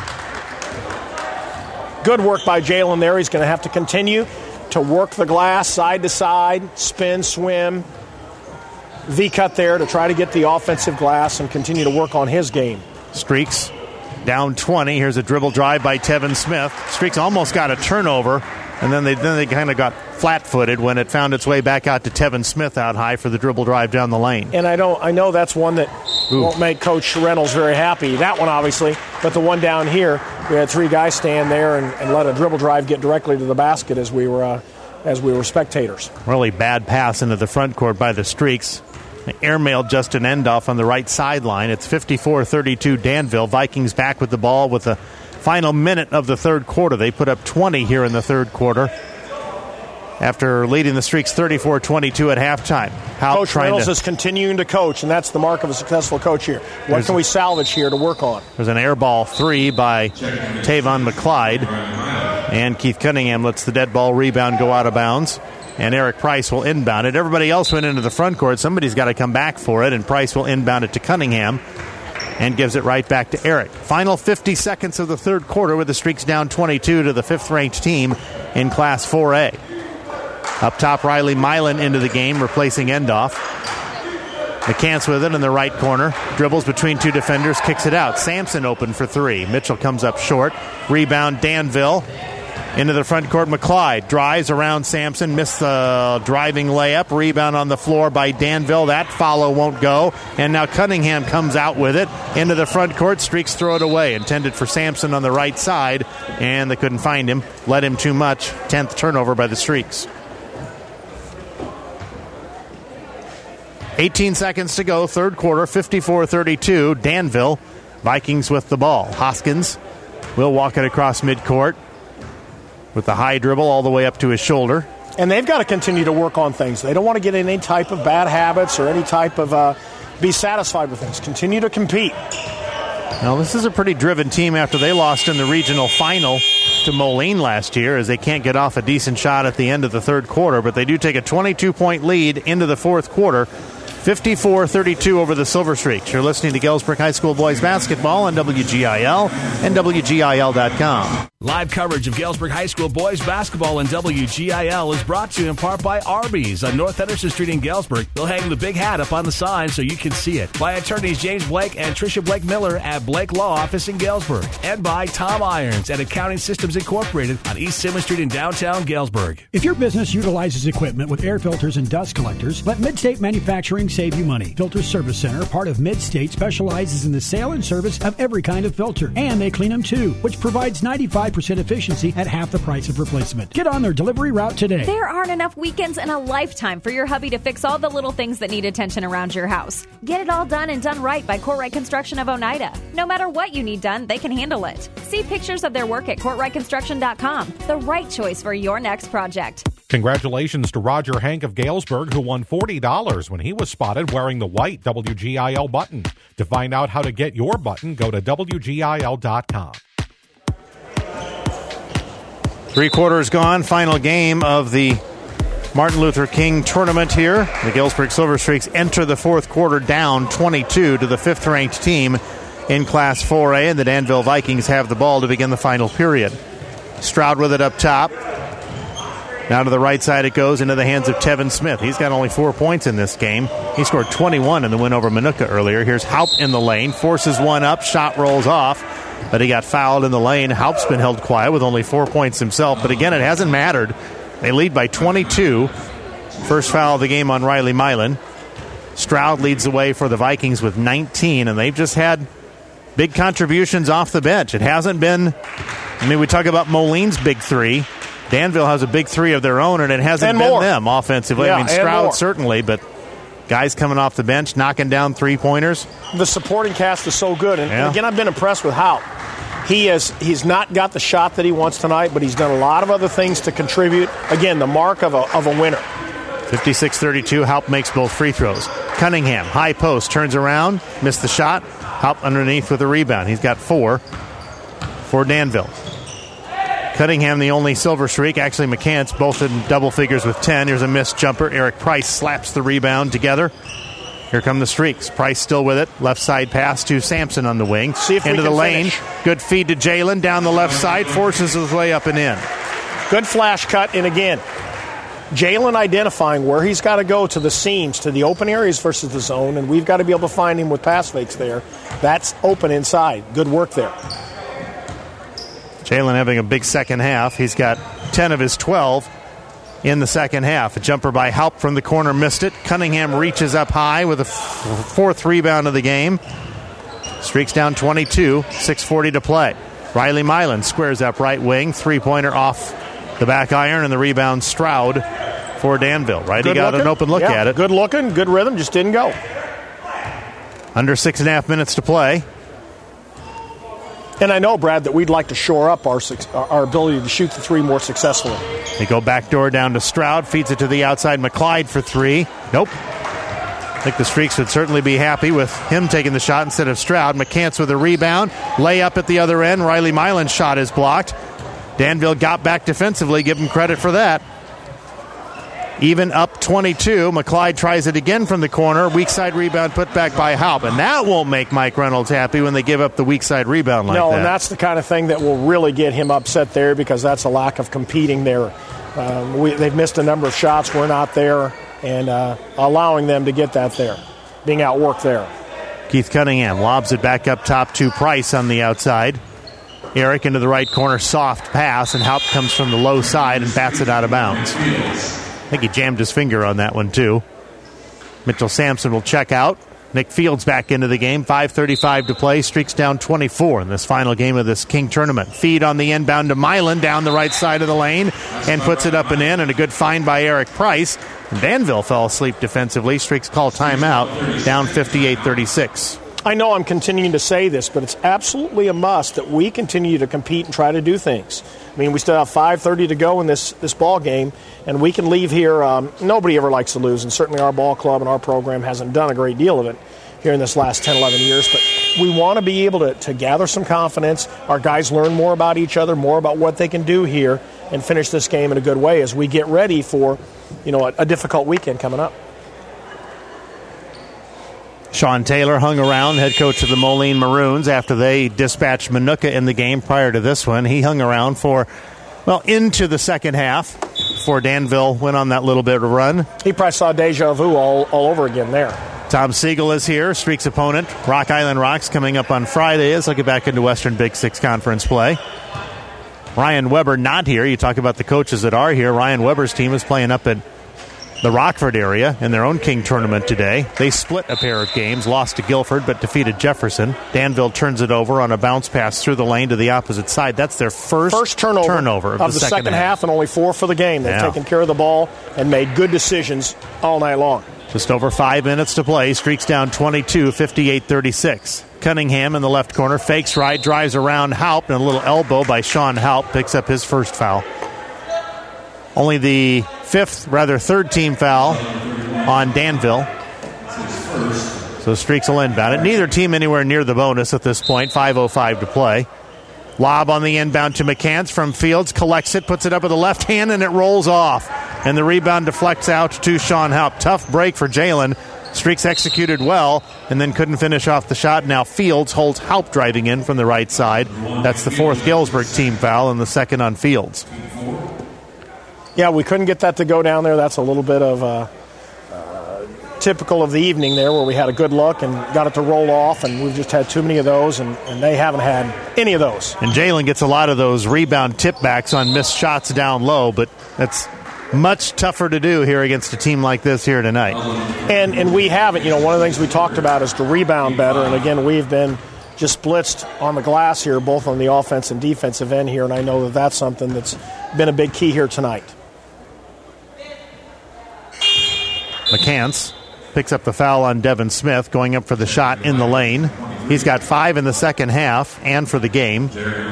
Good work by Jalen there. He's going to have to continue to work the glass side to side, spin, swim, V-cut there to try to get the offensive glass and continue to work on his game. Streaks down 20. Here's a dribble drive by Tevin Smith. Streaks almost got a turnover, and then they kind of got flat-footed when it found its way back out to Tevin Smith out high for the dribble drive down the lane. And I know that's one that won't make Coach Reynolds very happy. That one, obviously, but the one down here, we had 3 guys stand there and let a dribble drive get directly to the basket as we were spectators. Really bad pass into the front court by the Streaks. Airmailed Justin Endoff on the right sideline. It's 54-32 Danville. Vikings back with the ball with the final minute of the third quarter. They put up 20 here in the third quarter after leading the Streaks 34-22 at halftime. Coach Reynolds is continuing to coach, and that's the mark of a successful coach here. What can we salvage here to work on? There's an air ball 3 by Tavon McClyde, and Keith Cunningham lets the dead ball rebound go out of bounds, and Eric Price will inbound it. Everybody else went into the front court. Somebody's got to come back for it, and Price will inbound it to Cunningham and gives it right back to Eric. Final 50 seconds of the third quarter with the Streaks down 22 to the 5th-ranked team in Class 4A. Up top, Riley Milan into the game, replacing Endoff. McCants with it in the right corner. Dribbles between 2 defenders, kicks it out. Sampson open for 3. Mitchell comes up short. Rebound, Danville. Into the front court, McClyde drives around Sampson, missed the driving layup. Rebound on the floor by Danville. That follow won't go. And now Cunningham comes out with it. Into the front court, Streaks throw it away. Intended for Sampson on the right side, and they couldn't find him. Led him too much. 10th turnover by the Streaks. 18 seconds to go, third quarter, 54-32. Danville, Vikings with the ball. Hoskins will walk it across midcourt with the high dribble all the way up to his shoulder. And they've got to continue to work on things. They don't want to get in any type of bad habits or any type of be satisfied with things. Continue to compete. Now, this is a pretty driven team after they lost in the regional final to Moline last year, as they can't get off a decent shot at the end of the third quarter, but they do take a 22-point lead into the fourth quarter. 54-32 over the Silver Streaks. You're listening to Galesburg High School boys basketball on WGIL and WGIL.com. Live coverage of Galesburg High School boys basketball and WGIL is brought to you in part by Arby's on North Henderson Street in Galesburg. They'll hang the big hat up on the sign so you can see it. By attorneys James Blake and Tricia Blake Miller at Blake Law Office in Galesburg. And by Tom Irons at Accounting Systems Incorporated on East Simmons Street in downtown Galesburg. If your business utilizes equipment with air filters and dust collectors, let Midstate Manufacturing save you money. Filter Service Center, part of Midstate, specializes in the sale and service of every kind of filter. And they clean them too, which provides 95% efficiency at half the price of replacement. Get on their delivery route today. There aren't enough weekends in a lifetime for your hubby to fix all the little things that need attention around your house. Get it all done and done right by Courtright Construction of Oneida. No matter what you need done, they can handle it. See pictures of their work at CourtrightConstruction.com. The right choice for your next project. Congratulations to Roger Hank of Galesburg, who won $40 when he was spotted wearing the white WGIL button. To find out how to get your button, go to WGIL.com. 3 quarters gone. Final game of the Martin Luther King tournament here. The Galesburg Silver Streaks enter the fourth quarter down 22 to the 5th-ranked team in Class 4A, and the Danville Vikings have the ball to begin the final period. Stroud with it up top. Now to the right side it goes into the hands of Tevin Smith. He's got only 4 points in this game. He scored 21 in the win over Minooka earlier. Here's Haupt in the lane. Forces one up. Shot rolls off. But he got fouled in the lane. Haupt's been held quiet with only 4 points himself. But again, it hasn't mattered. They lead by 22. First foul of the game on Riley Milan. Stroud leads the way for the Vikings with 19. And they've just had big contributions off the bench. It hasn't been... we talk about Moline's big three. Danville has a big three of their own, and it hasn't been them offensively. Yeah, Stroud certainly, but guys coming off the bench, knocking down three-pointers. The supporting cast is so good. And again, I've been impressed with Haupt. He's not got the shot that he wants tonight, but he's done a lot of other things to contribute. Again, the mark of a winner. 56-32, Haupt makes both free throws. Cunningham, high post, turns around, missed the shot. Haupt underneath with a rebound. He's got 4 for Danville. Cunningham, the only Silver Streak. Actually, McCants, both in double figures with 10. Here's a missed jumper. Eric Price slaps the rebound together. Here come the Streaks. Price still with it. Left side pass to Sampson on the wing. See if into the lane. Finish. Good feed to Jalen down the left side. Forces his way up and in. Good flash cut. And again, Jalen identifying where he's got to go to the seams, to the open areas versus the zone. And we've got to be able to find him with pass fakes there. That's open inside. Good work there. Jalen having a big second half. He's got 10 of his 12 in the second half. A jumper by Haupt from the corner, missed it. Cunningham reaches up high with a 4th rebound of the game. Streaks down 22, 6:40 to play. Riley Milan squares up right wing. 3-pointer off the back iron, and the rebound Stroud for Danville. Riley got an open look at it. Good looking, good rhythm, just didn't go. Under 6.5 minutes to play. And I know, Brad, that we'd like to shore up our ability to shoot the three more successfully. They go backdoor down to Stroud, feeds it to the outside. McClyde for 3. Nope. I think the Streaks would certainly be happy with him taking the shot instead of Stroud. McCants with a rebound. Layup at the other end. Riley Milan's shot is blocked. Danville got back defensively. Give him credit for that. Even up 22. McClyde tries it again from the corner. Weak side rebound put back by Haupt. And that won't make Mike Reynolds happy when they give up the weak side rebound like that. No, and that's the kind of thing that will really get him upset there, because that's a lack of competing there. They've missed a number of shots. We're not there. And allowing them to get that there. Being outworked there. Keith Cunningham lobs it back up top to Price on the outside. Eric into the right corner. Soft pass. And Haupt comes from the low side and bats it out of bounds. I think he jammed his finger on that one, too. Mitchell Sampson will check out. Nick Fields back into the game. 5:35 to play. Streaks down 24 in this final game of this King tournament. Feed on the inbound to Milan down the right side of the lane and puts it up and in. And a good find by Eric Price. And Danville fell asleep defensively. Streaks call timeout. Down 58-36. I know I'm continuing to say this, but it's absolutely a must that we continue to compete and try to do things. I mean, we still have 5:30 to go in this ball game, and we can leave here. Nobody ever likes to lose, and certainly our ball club and our program hasn't done a great deal of it here in this last 10, 11 years. But we want to be able to gather some confidence. Our guys learn more about each other, more about what they can do here, and finish this game in a good way as we get ready for, a difficult weekend coming up. Sean Taylor hung around, head coach of the Moline Maroons, after they dispatched Minooka in the game prior to this one. He hung around for, into the second half before Danville went on that little bit of a run. He probably saw deja vu all over again there. Tom Siegel is here, Streak's opponent. Rock Island Rocks coming up on Friday as they get back into Western Big Six Conference play. Ryan Weber not here. You talk about the coaches that are here. Ryan Weber's team is playing up at the Rockford area in their own King tournament today. They split a pair of games, lost to Guilford, but defeated Jefferson. Danville turns it over on a bounce pass through the lane to the opposite side. That's their first turnover of the second half, and only 4 for the game. They've taken care of the ball and made good decisions all night long. Just over 5 minutes to play. Streaks down 22, 58-36. Cunningham in the left corner, fakes right, drives around Haupt, and a little elbow by Sean Haupt picks up his first foul. Only the third team foul on Danville. So Streaks will inbound it. Neither team anywhere near the bonus at this point. 5:05 to play. Lob on the inbound to McCants from Fields. Collects it, puts it up with the left hand, and it rolls off. And the rebound deflects out to Sean Haupt. Tough break for Jalen. Streaks executed well and then couldn't finish off the shot. Now Fields holds Haupt driving in from the right side. That's the fourth Galesburg team foul and the second on Fields. Yeah, we couldn't get that to go down there. That's a little bit of typical of the evening there, where we had a good look and got it to roll off, and we've just had too many of those, and they haven't had any of those. And Jalen gets a lot of those rebound tip-backs on missed shots down low, but that's much tougher to do here against a team like this here tonight. And we haven't. One of the things we talked about is to rebound better, and again, we've been just blitzed on the glass here, both on the offense and defensive end here, and I know that that's something that's been a big key here tonight. McCants picks up the foul on Devin Smith, going up for the shot in the lane. He's got 5 in the second half and for the game.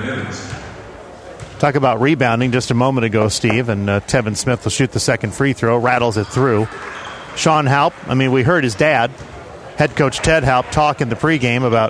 Talk about rebounding just a moment ago, Steve, and Tevin Smith will shoot the second free throw, rattles it through. Sean Haupt, we heard his dad, head coach Ted Haupt, talk in the pregame about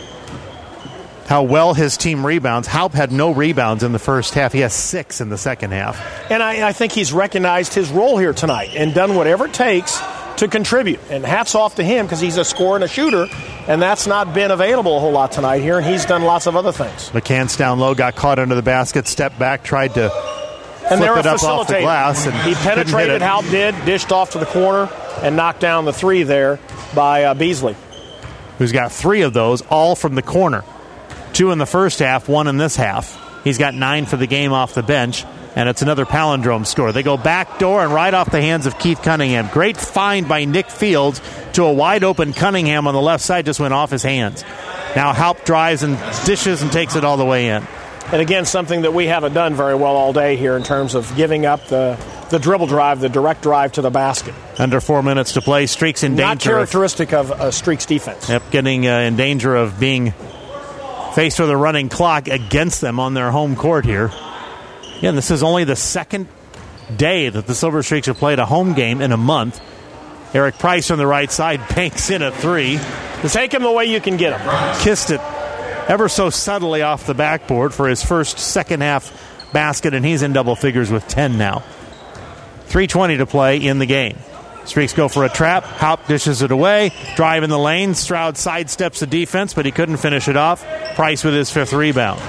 how well his team rebounds. Haupt had no rebounds in the first half. He has 6 in the second half. And I think he's recognized his role here tonight and done whatever it takes to contribute. And hats off to him, because he's a scorer and a shooter, and that's not been available a whole lot tonight here, and he's done lots of other things. McCants down low, got caught under the basket, stepped back, tried to flip it up off the glass. And he penetrated, Haupt did, dished off to the corner, and knocked down the 3 there by Beasley. Who's got 3 of those, all from the corner. 2 in the first half, 1 in this half. He's got 9 for the game off the bench, and it's another palindrome score. They go back door and right off the hands of Keith Cunningham. Great find by Nick Fields to a wide-open Cunningham on the left side, just went off his hands. Now Haupt drives and dishes and takes it all the way in. And again, something that we haven't done very well all day here in terms of giving up the dribble drive, the direct drive to the basket. Under 4 minutes to play. Streaks in danger. Not characteristic of Streaks defense. Yep, getting in danger of being faced with a running clock against them on their home court here. Again, this is only the second day that the Silver Streaks have played a home game in a month. Eric Price on the right side banks in a 3. Take him the way you can get him. Kissed it ever so subtly off the backboard for his first second half basket, and he's in double figures with 10 now. 3:20 to play in the game. Streaks go for a trap. Haupt dishes it away. Drive in the lane. Stroud sidesteps the defense, but he couldn't finish it off. Price with his 5th rebound.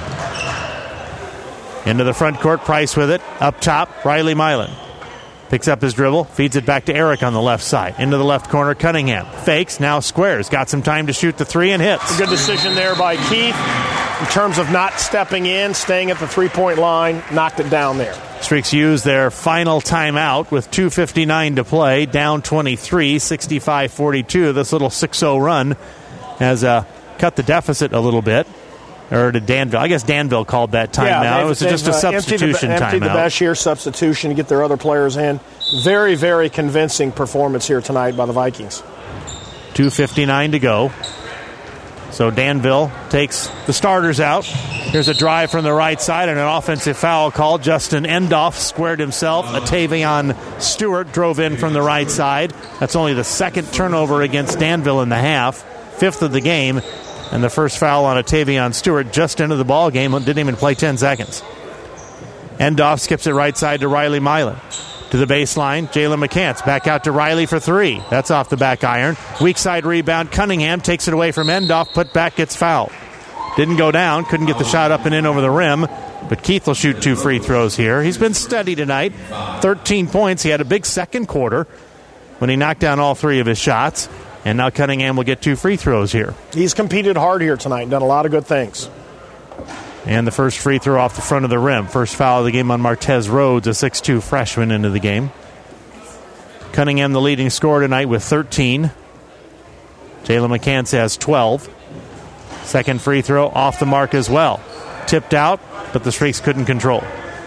Into the front court, Price with it. Up top, Riley Milan picks up his dribble, feeds it back to Eric on the left side. Into the left corner, Cunningham. Fakes, now squares. Got some time to shoot the 3 and hits. Good decision there by Keith in terms of not stepping in, staying at the three-point line, knocked it down there. Streaks use their final timeout with 2:59 to play, down 23, 65-42. This little 6-0 run has cut the deficit a little bit. Or to Danville. I guess Danville called that timeout. It was just a substitution timeout. Emptied the Bashir substitution to get their other players in. Very, very convincing performance here tonight by the Vikings. 2:59 to go. So Danville takes the starters out. Here's a drive from the right side and an offensive foul call. Justin Endoff squared himself. Tavion Stewart drove in from the right side. That's only the second turnover against Danville in the half, 5th of the game, and the first foul on Tavion Stewart just into the ball game. Didn't even play 10 seconds. Endoff skips it right side to Riley Milan. To the baseline, Jalen McCants back out to Riley for three. That's off the back iron. Weak side rebound. Cunningham takes it away from Endoff. Put back, gets fouled. Didn't go down. Couldn't get the shot up and in over the rim. But Keith will shoot 2 free throws here. He's been steady tonight. 13 points. He had a big second quarter when he knocked down all 3 of his shots. And now Cunningham will get 2 free throws here. He's competed hard here tonight and done a lot of good things. And the first free throw off the front of the rim. First foul of the game on Martez Rhodes, a 6'2 freshman into the game. Cunningham the leading scorer tonight with 13. Jalen McCants has 12. Second free throw off the mark as well. Tipped out, but the Streaks couldn't control.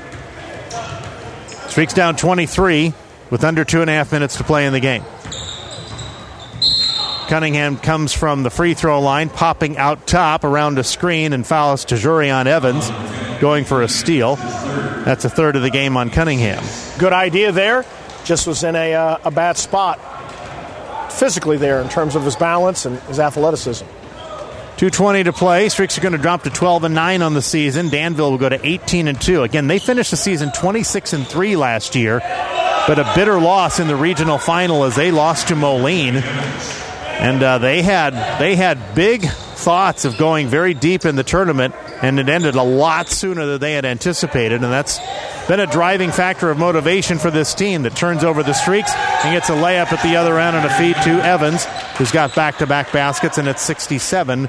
Streaks down 23 with under 2.5 minutes to play in the game. Cunningham comes from the free throw line, popping out top around a screen and fouls Tajurian Evans, going for a steal. That's a third of the game on Cunningham. Good idea there. Just was in a bad spot physically there in terms of his balance and his athleticism. 2:20 to play. Streaks are going to drop to 12-9 on the season. Danville will go to 18-2. Again, they finished the season 26-3 last year, but a bitter loss in the regional final as they lost to Moline. And they had big thoughts of going very deep in the tournament, and it ended a lot sooner than they had anticipated. And that's been a driving factor of motivation for this team that turns over the Streaks and gets a layup at the other end and a feed to Evans, who's got back-to-back baskets, and it's 69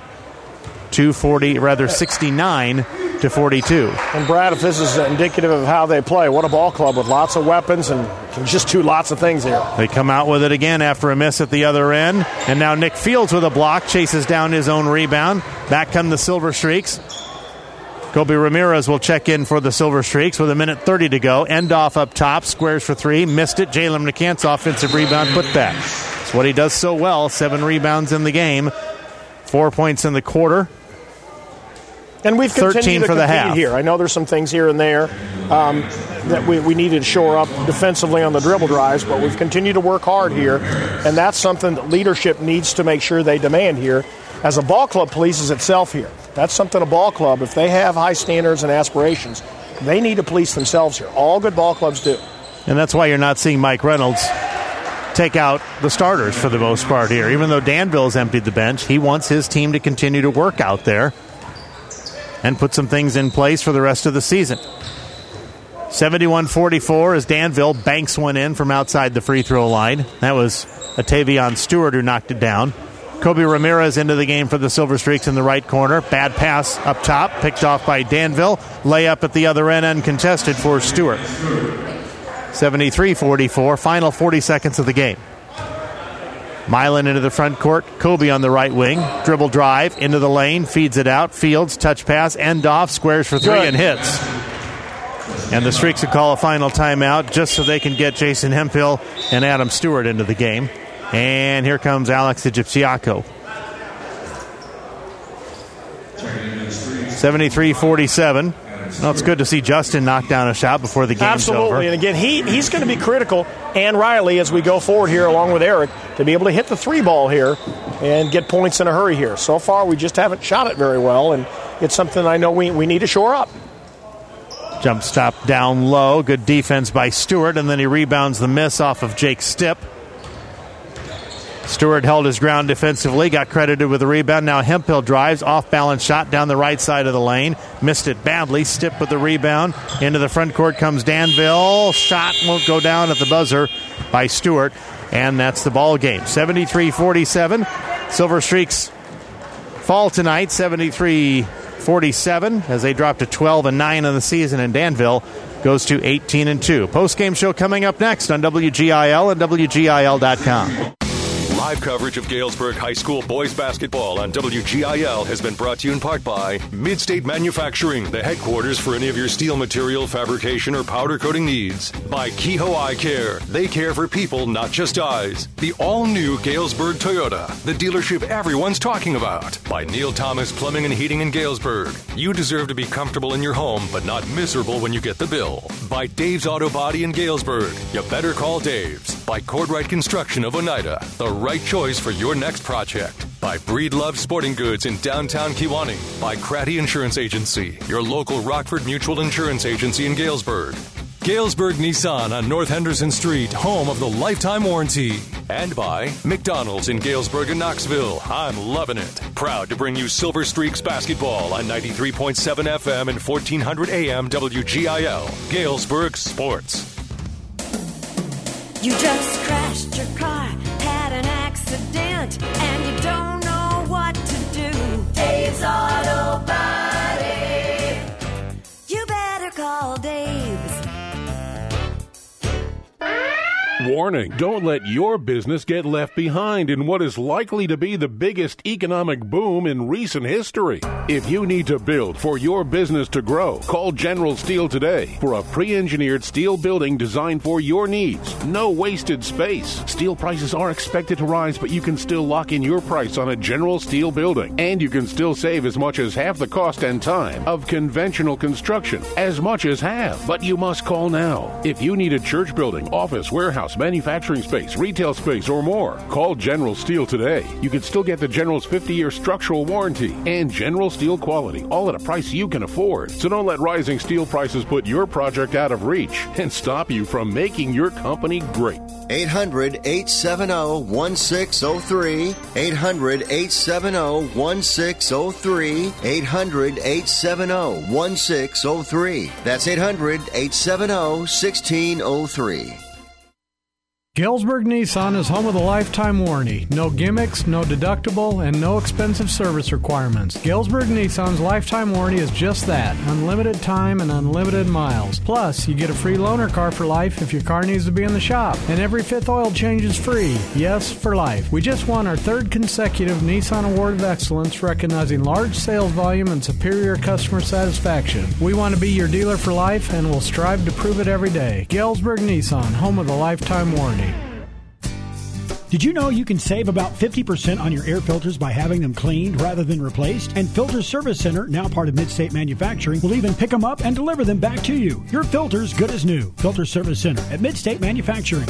to 42. And Brad, if this is indicative of how they play, what a ball club with lots of weapons and can just do lots of things here. They come out with it again after a miss at the other end. And now Nick Fields with a block, chases down his own rebound. Back come the Silver Streaks. Kobe Ramirez will check in for the Silver Streaks with 1:30 to go. Endoff up top, squares for 3, missed it. Jalen McCants offensive rebound, put back. That's what he does so well. 7 rebounds in the game, 4 points in the quarter. And we've continued to for the half here. I know there's some things here and there that we needed to shore up defensively on the dribble drives, but we've continued to work hard here, and that's something that leadership needs to make sure they demand here. As a ball club polices itself here, that's something a ball club, if they have high standards and aspirations, they need to police themselves here. All good ball clubs do. And that's why you're not seeing Mike Reynolds take out the starters for the most part here. Even though Danville's emptied the bench, he wants his team to continue to work out there and put some things in place for the rest of the season. 71-44 as Danville banks one in from outside the free throw line. That was Atavion Stewart who knocked it down. Kobe Ramirez into the game for the Silver Streaks in the right corner. Bad pass up top, picked off by Danville. Layup at the other end, uncontested for Stewart. 73-44, final 40 seconds of the game. Milan into the front court. Kobe on the right wing. Dribble drive into the lane. Feeds it out. Fields, touch pass. Endoff, squares for 3 and hits. And the Streaks will call a final timeout just so they can get Jason Hemphill and Adam Stewart into the game. And here comes Alex Egyptiaco. 73-47. Well, it's good to see Justin knock down a shot before the game's over. Absolutely, and again, he's going to be critical, and Riley, as we go forward here along with Eric, to be able to hit the 3 ball here and get points in a hurry here. So far, we just haven't shot it very well, and it's something I know we need to shore up. Jump stop down low. Good defense by Stewart, and then he rebounds the miss off of Jake Stipp. Stewart held his ground defensively, got credited with the rebound. Now Hemphill drives, off-balance shot down the right side of the lane. Missed it badly. Stipp with the rebound. Into the front court comes Danville. Shot won't go down at the buzzer by Stewart. And that's the ball game. 73-47. Silver Streaks fall tonight, 73-47, as they drop to 12-9 on the season, and Danville goes to 18-2. Post-game show coming up next on WGIL and WGIL.com. Live coverage of Galesburg High School boys basketball on WGIL has been brought to you in part by Midstate Manufacturing, the headquarters for any of your steel material fabrication or powder coating needs. By Kehoe Eye Care, they care for people, not just eyes. The all-new Galesburg Toyota, the dealership everyone's talking about. By Neil Thomas Plumbing and Heating in Galesburg. You deserve to be comfortable in your home, but not miserable when you get the bill. By Dave's Auto Body in Galesburg. You better call Dave's. By Cordwright Construction of Oneida, the right choice for your next project. By Breedlove Sporting Goods in downtown Kewanee. By Cratty Insurance Agency, your local Rockford Mutual Insurance Agency in Galesburg. Galesburg Nissan on North Henderson Street, home of the lifetime warranty. And by McDonald's in Galesburg and Knoxville. I'm loving it. Proud to bring you Silver Streaks basketball on 93.7 FM and 1400 AM WGIL. Galesburg Sports. You just crashed your car, had an accident, and you don't know what to do. Dave's Auto Body. You better call Dave's. Warning, don't let your business get left behind in what is likely to be the biggest economic boom in recent history. If you need to build for your business to grow, call General Steel today for a pre-engineered steel building designed for your needs. No wasted space. Steel prices are expected to rise, but you can still lock in your price on a General Steel building. And you can still save as much as half the cost and time of conventional construction. As much as half. But you must call now. If you need a church building, office, warehouse, manufacturing space, retail space, or more, call General Steel today. You can still get the General's 50-year structural warranty and General Steel quality, all at a price you can afford. So don't let rising steel prices put your project out of reach and stop you from making your company great. 800-870-1603. 800-870-1603. 800-870-1603. That's 800-870-1603. Galesburg Nissan is home of the lifetime warranty. No gimmicks, no deductible, and no expensive service requirements. Galesburg Nissan's lifetime warranty is just that, unlimited time and unlimited miles. Plus, you get a free loaner car for life if your car needs to be in the shop. And every fifth oil change is free. Yes, for life. We just won our third consecutive Nissan Award of Excellence, recognizing large sales volume and superior customer satisfaction. We want to be your dealer for life, and we'll strive to prove it every day. Galesburg Nissan, home of the lifetime warranty. Did you know you can save about 50% on your air filters by having them cleaned rather than replaced? And Filter Service Center, now part of Midstate Manufacturing, will even pick them up and deliver them back to you. Your filter's good as new. Filter Service Center at Midstate Manufacturing.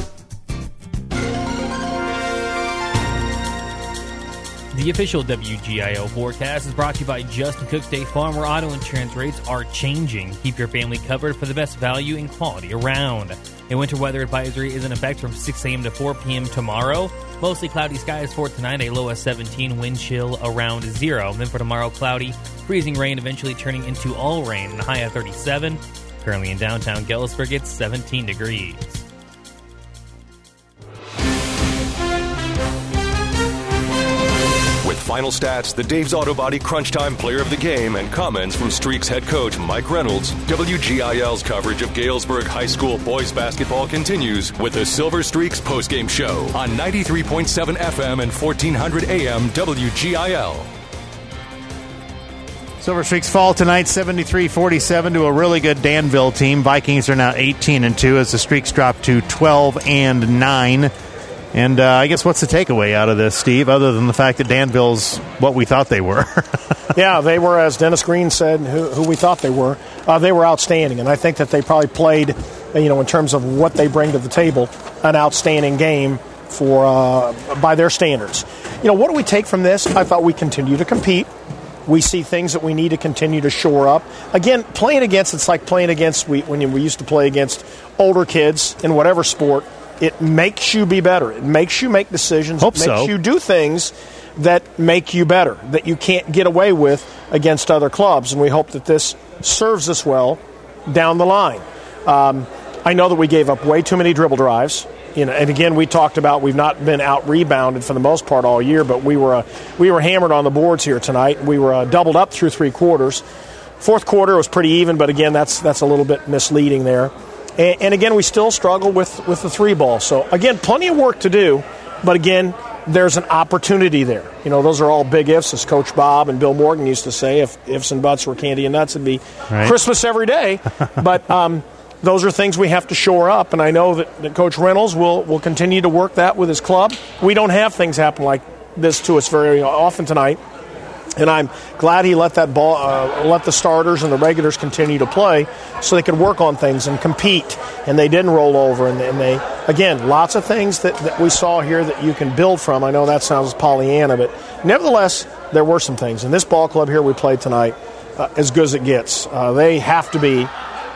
The official WGIO forecast is brought to you by Justin Cook State Farm, where auto insurance rates are changing. Keep your family covered for the best value and quality around. A winter weather advisory is in effect from 6 a.m. to 4 p.m. tomorrow. Mostly cloudy skies for tonight, a low of 17, wind chill around 0. Then for tomorrow, cloudy, freezing rain, eventually turning into all rain, and a high of 37. Currently in downtown Galesburg, it's 17 degrees. With final stats, the Dave's Auto Body Crunch Time Player of the Game, and comments from Streaks head coach Mike Reynolds, WGIL's coverage of Galesburg High School boys basketball continues with the Silver Streaks postgame show on 93.7 FM and 1400 AM WGIL. Silver Streaks fall tonight 73-47 to a really good Danville team. Vikings are now 18-2 as the Streaks drop to 12-9. And I guess what's the takeaway out of this, Steve, other than the fact that Danville's what we thought they were? Yeah, they were, as Dennis Green said, who we thought they were. They were outstanding, and I think that they probably played, in terms of what they bring to the table, an outstanding game for by their standards. What do we take from this? I thought we continue to compete. We see things that we need to continue to shore up. Again, playing against, it's like playing against when we used to play against older kids in whatever sport. It makes you be better. It makes you make decisions. It makes you do things that make you better, that you can't get away with against other clubs. And we hope that this serves us well down the line. I know that we gave up way too many dribble drives. And again, we talked about we've not been out-rebounded for the most part all year, but we were hammered on the boards here tonight. We were doubled up through three quarters. Fourth quarter was pretty even, but again, that's a little bit misleading there. And again, we still struggle with the three ball. So, again, plenty of work to do. But, again, there's an opportunity there. Those are all big ifs, as Coach Bob and Bill Morgan used to say. If ifs and buts were candy and nuts, it'd be Christmas every day. But those are things we have to shore up. And I know that Coach Reynolds will continue to work that with his club. We don't have things happen like this to us very often tonight. And I'm glad he let that ball, let the starters and the regulars continue to play, so they could work on things and compete. And they didn't roll over. And they, again, lots of things that we saw here that you can build from. I know that sounds Pollyanna, but nevertheless, there were some things. And this ball club here we played tonight, as good as it gets. They have to be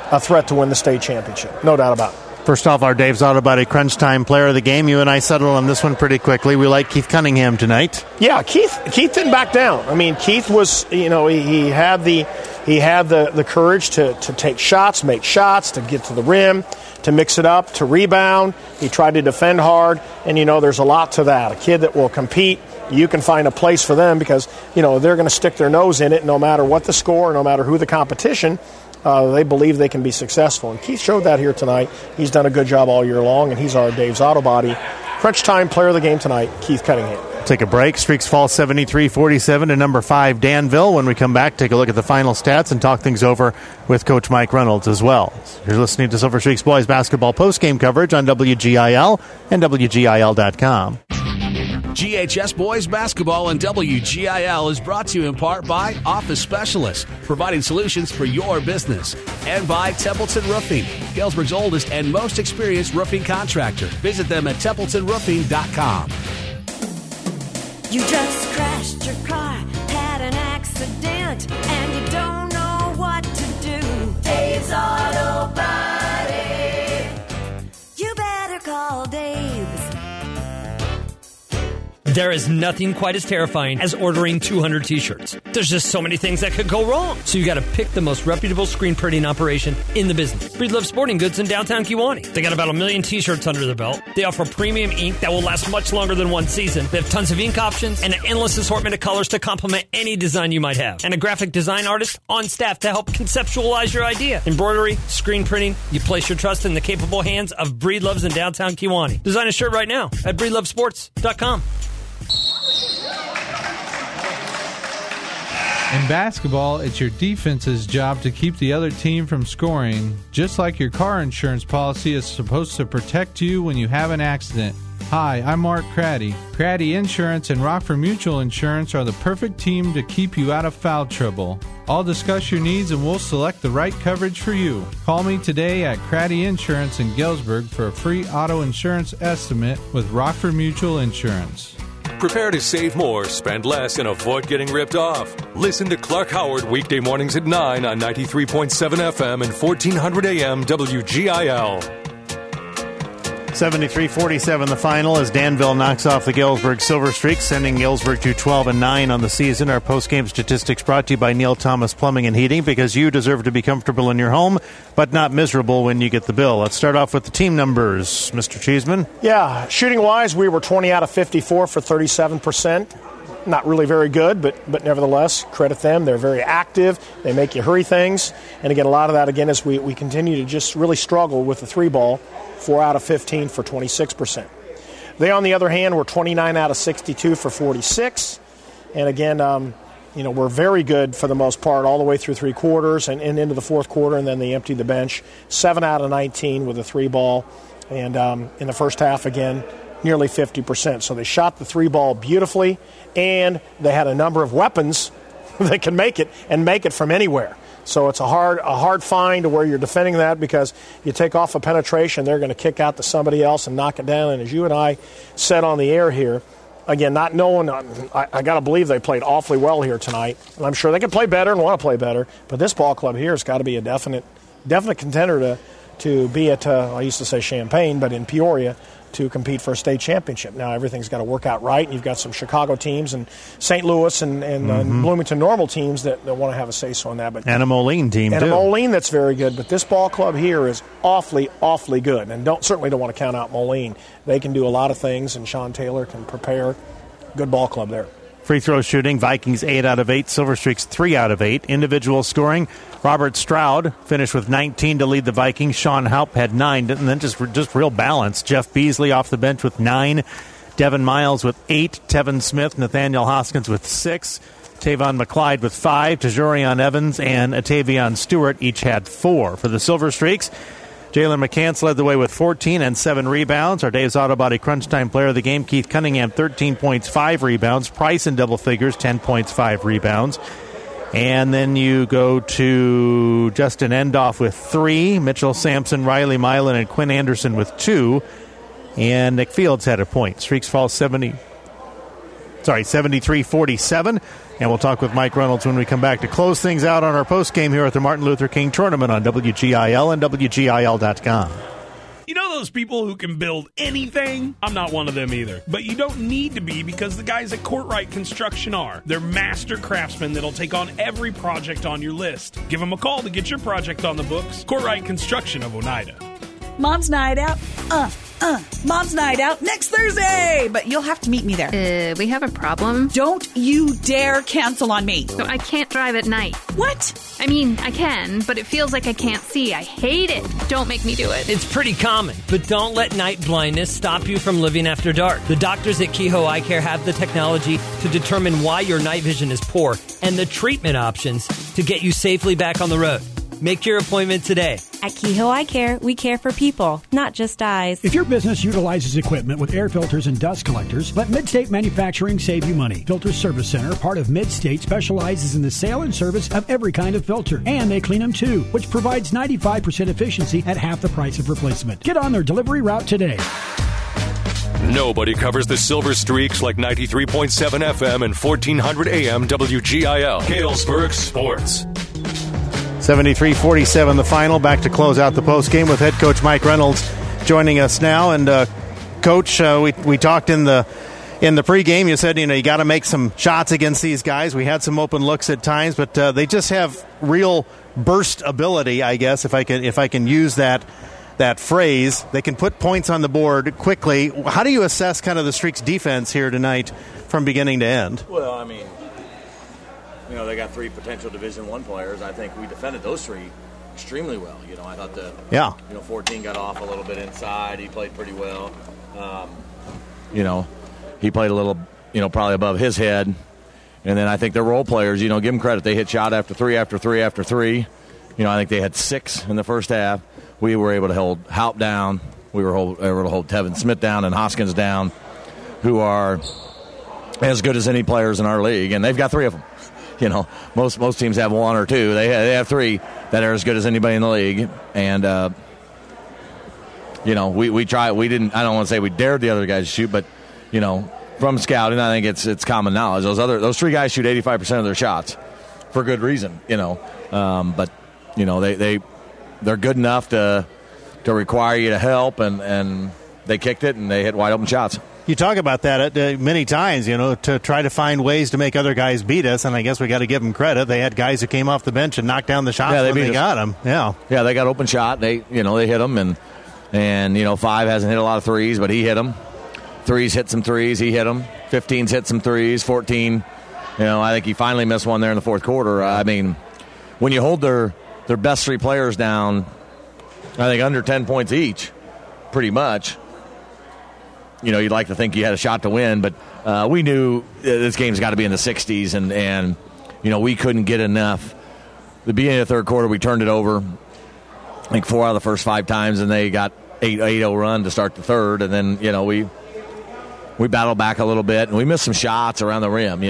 a threat to win the state championship. No doubt about it. First off, our Dave's Auto Body Crunch Time player of the game. You and I settled on this one pretty quickly. We like Keith Cunningham tonight. Yeah, Keith didn't back down. I mean, Keith was, he had the courage to take shots, make shots, to get to the rim, to mix it up, to rebound. He tried to defend hard, and there's a lot to that. A kid that will compete, you can find a place for them because they're going to stick their nose in it no matter what the score, no matter who the competition. They believe they can be successful. And Keith showed that here tonight. He's done a good job all year long, and he's our Dave's Auto Body Crunch Time player of the game tonight, Keith Cunningham. Take a break. Streaks fall 73-47 to number 5, Danville. When we come back, take a look at the final stats and talk things over with Coach Mike Reynolds as well. You're listening to Silver Streaks Boys Basketball postgame coverage on WGIL and WGIL.com. GHS Boys Basketball and WGIL is brought to you in part by Office Specialists, providing solutions for your business, and by Templeton Roofing, Galesburg's oldest and most experienced roofing contractor. Visit them at templetonroofing.com. You just crashed your car, had an accident, and you don't know what to do. Dave's Auto Body. You better call Dave's. There is nothing quite as terrifying as ordering 200 t-shirts. There's just so many things that could go wrong. So you got to pick the most reputable screen printing operation in the business. Breedlove Sporting Goods in downtown Kewanee. They got about 1 million t-shirts under their belt. They offer premium ink that will last much longer than one season. They have tons of ink options and an endless assortment of colors to complement any design you might have. And a graphic design artist on staff to help conceptualize your idea. Embroidery, screen printing, you place your trust in the capable hands of Breedloves in downtown Kewanee. Design a shirt right now at breedlovesports.com. In basketball, it's your defense's job to keep the other team from scoring, just like your car insurance policy is supposed to protect you when you have an accident. Hi, I'm Mark Craddy. Craddy Insurance and Rockford Mutual Insurance are the perfect team to keep you out of foul trouble. I'll discuss your needs and we'll select the right coverage for you. Call me today at Craddy Insurance in Galesburg for a free auto insurance estimate with Rockford Mutual Insurance. Prepare to save more, spend less, and avoid getting ripped off. Listen to Clark Howard weekday mornings at 9 on 93.7 FM and 1400 AM WGIL. 73-47 the final as Danville knocks off the Galesburg Silver Streak, sending Galesburg to 12-9 on the season. Our post-game statistics brought to you by Neil Thomas Plumbing and Heating, because you deserve to be comfortable in your home, but not miserable when you get the bill. Let's start off with the team numbers, Mr. Cheeseman. Yeah, shooting-wise, we were 20 out of 54 for 37%. Not really very good, but nevertheless, credit them. They're very active. They make you hurry things. And again, a lot of that, again, is we continue to just really struggle with the three ball. 4 out of 15 for 26%. They, on the other hand, were 29 out of 62 for 46. And again, we're very good for the most part all the way through three quarters and into the fourth quarter, and then they emptied the bench. 7 out of 19 with a three ball. And in the first half, again, nearly 50%. So they shot the three ball beautifully, and they had a number of weapons that can make it, and make it from anywhere. So it's a hard find to where you're defending that, because you take off a penetration, they're going to kick out to somebody else and knock it down. And as you and I said on the air here, again, not knowing, I got to believe they played awfully well here tonight. And I'm sure they can play better and want to play better. But this ball club here has got to be a definite contender to be at, I used to say Champaign, but in Peoria, to compete for a state championship. Now, everything's got to work out right, and you've got some Chicago teams and St. Louis and Bloomington Normal teams that want to have a say-so on that. But and a Moline team, and too. And a Moline that's very good. But this ball club here is awfully, awfully good. And certainly don't want to count out Moline. They can do a lot of things, and Sean Taylor can prepare. Good ball club there. Free throw shooting, Vikings 8 out of 8, Silver Streaks 3 out of 8. Individual scoring, Robert Stroud finished with 19 to lead the Vikings. Sean Haupt had 9, and then just real balance. Jeff Beasley off the bench with 9. Devin Miles with 8. Tevin Smith, Nathaniel Hoskins with 6. Tavon McClyde with 5. Tajorian Evans and Atavion Stewart each had 4. For the Silver Streaks, Jalen McCants led the way with 14 and 7 rebounds. Our Dave's Auto Body Crunch Time player of the game, Keith Cunningham, 13 points, 5 rebounds. Price in double figures, 10 points, 5 rebounds. And then you go to Justin Endoff with 3. Mitchell Sampson, Riley Milan, and Quinn Anderson with 2. And Nick Fields had a point. Streaks fall 73-47 73-47. And we'll talk with Mike Reynolds when we come back to close things out on our post game here at the Martin Luther King Tournament on WGIL and WGIL.com. You know those people who can build anything? I'm not one of them either. But you don't need to be, because the guys at Courtright Construction are. They're master craftsmen that'll take on every project on your list. Give them a call to get your project on the books. Courtright Construction of Oneida. Mom's night out. Mom's night out next Thursday, but you'll have to meet me there. We have a problem. Don't you dare cancel on me. So I can't drive at night. What? I mean, I can, but it feels like I can't see. I hate it. Don't make me do it. It's pretty common, but don't let night blindness stop you from living after dark. The doctors at Kehoe Eye Care have the technology to determine why your night vision is poor and the treatment options to get you safely back on the road. Make your appointment today. At Kehoe Eye Care, we care for people, not just eyes. If your business utilizes equipment with air filters and dust collectors, let Midstate Manufacturing save you money. Filter Service Center, part of Midstate, specializes in the sale and service of every kind of filter. And they clean them too, which provides 95% efficiency at half the price of replacement. Get on their delivery route today. Nobody covers the Silver Streaks like 93.7 FM and 1400 AM WGIL. Galesburg Sports. 73-47 the final. Back to close out the post game with head coach Mike Reynolds joining us now. And Coach, we talked in the pregame. You said you got to make some shots against these guys. We had some open looks at times, but they just have real burst ability, I guess, if I can use that phrase. They can put points on the board quickly. How do you assess kind of the Streaks' defense here tonight from beginning to end? Well, I mean, they got 3 potential Division I players. I think we defended those 3 extremely well. I thought 14 got off a little bit inside. He played pretty well. He played a little, probably above his head. And then I think the role players, give them credit. They hit shot after 3 after 3 after 3. I think they had 6 in the first half. We were able to hold Haupt down. We were able to hold Tevin Smith down and Hoskins down, who are as good as any players in our league. And they've got 3 of them. Most teams have 1 or 2. They have 3 that are as good as anybody in the league. And, we tried. We didn't. I don't want to say we dared the other guys to shoot, but from scouting, I think it's common knowledge. Those 3 guys shoot 85% of their shots for good reason. But they're good enough to require you to help, and they kicked it and they hit wide open shots. You talk about that many times, to try to find ways to make other guys beat us, and I guess we got to give them credit. They had guys who came off the bench and knocked down the shots when they got them. Yeah, they got open shot. They hit them, and 5 hasn't hit a lot of threes, but he hit them. 3's hit some threes, he hit them. 15's hit some threes. 14, I think he finally missed one there in the fourth quarter. I mean, when you hold their best 3 players down, I think under 10 points each, pretty much. You'd like to think you had a shot to win, but we knew this game's got to be in the 60s, and we couldn't get enough. The beginning of the third quarter, we turned it over, I think 4 out of the first 5 times, and they got 8-0 run to start the third, and then we battled back a little bit, and we missed some shots around the rim.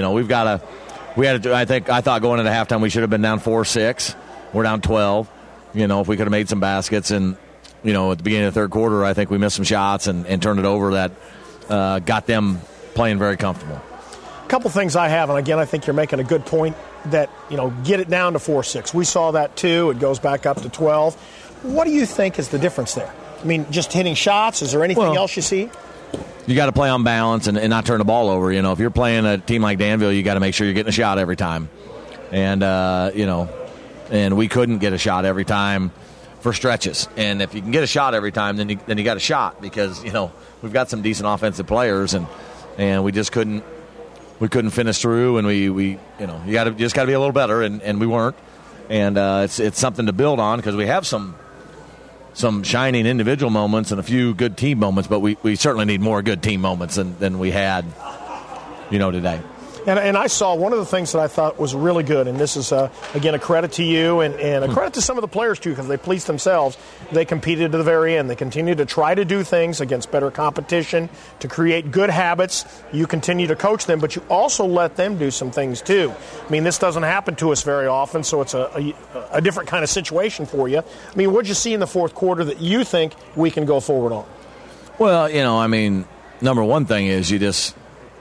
I thought going into halftime we should have been down 4-6. We're down 12. If we could have made some baskets, and at the beginning of the third quarter, I think we missed some shots and turned it over that got them playing very comfortable. A couple things I have, and again, I think you're making a good point that, get it down to 4-6. We saw that too. It goes back up to 12. What do you think is the difference there? I mean, just hitting shots? Is there anything else you see? You got to play on balance and not turn the ball over. If you're playing a team like Danville, you got to make sure you're getting a shot every time. And, and we couldn't get a shot every time for stretches. And if you can get a shot every time, then you got a shot, because we've got some decent offensive players, and we just couldn't finish through, and we you just got to be a little better, and we weren't. And it's something to build on, because we have some shining individual moments and a few good team moments, but we certainly need more good team moments than we had today. And I saw one of the things that I thought was really good, and this is, again, a credit to you and a credit to some of the players, too, because they policed themselves. They competed to the very end. They continued to try to do things against better competition, to create good habits. You continue to coach them, but you also let them do some things, too. I mean, this doesn't happen to us very often, so it's a different kind of situation for you. I mean, what did you see in the fourth quarter that you think we can go forward on? Well, number one thing is you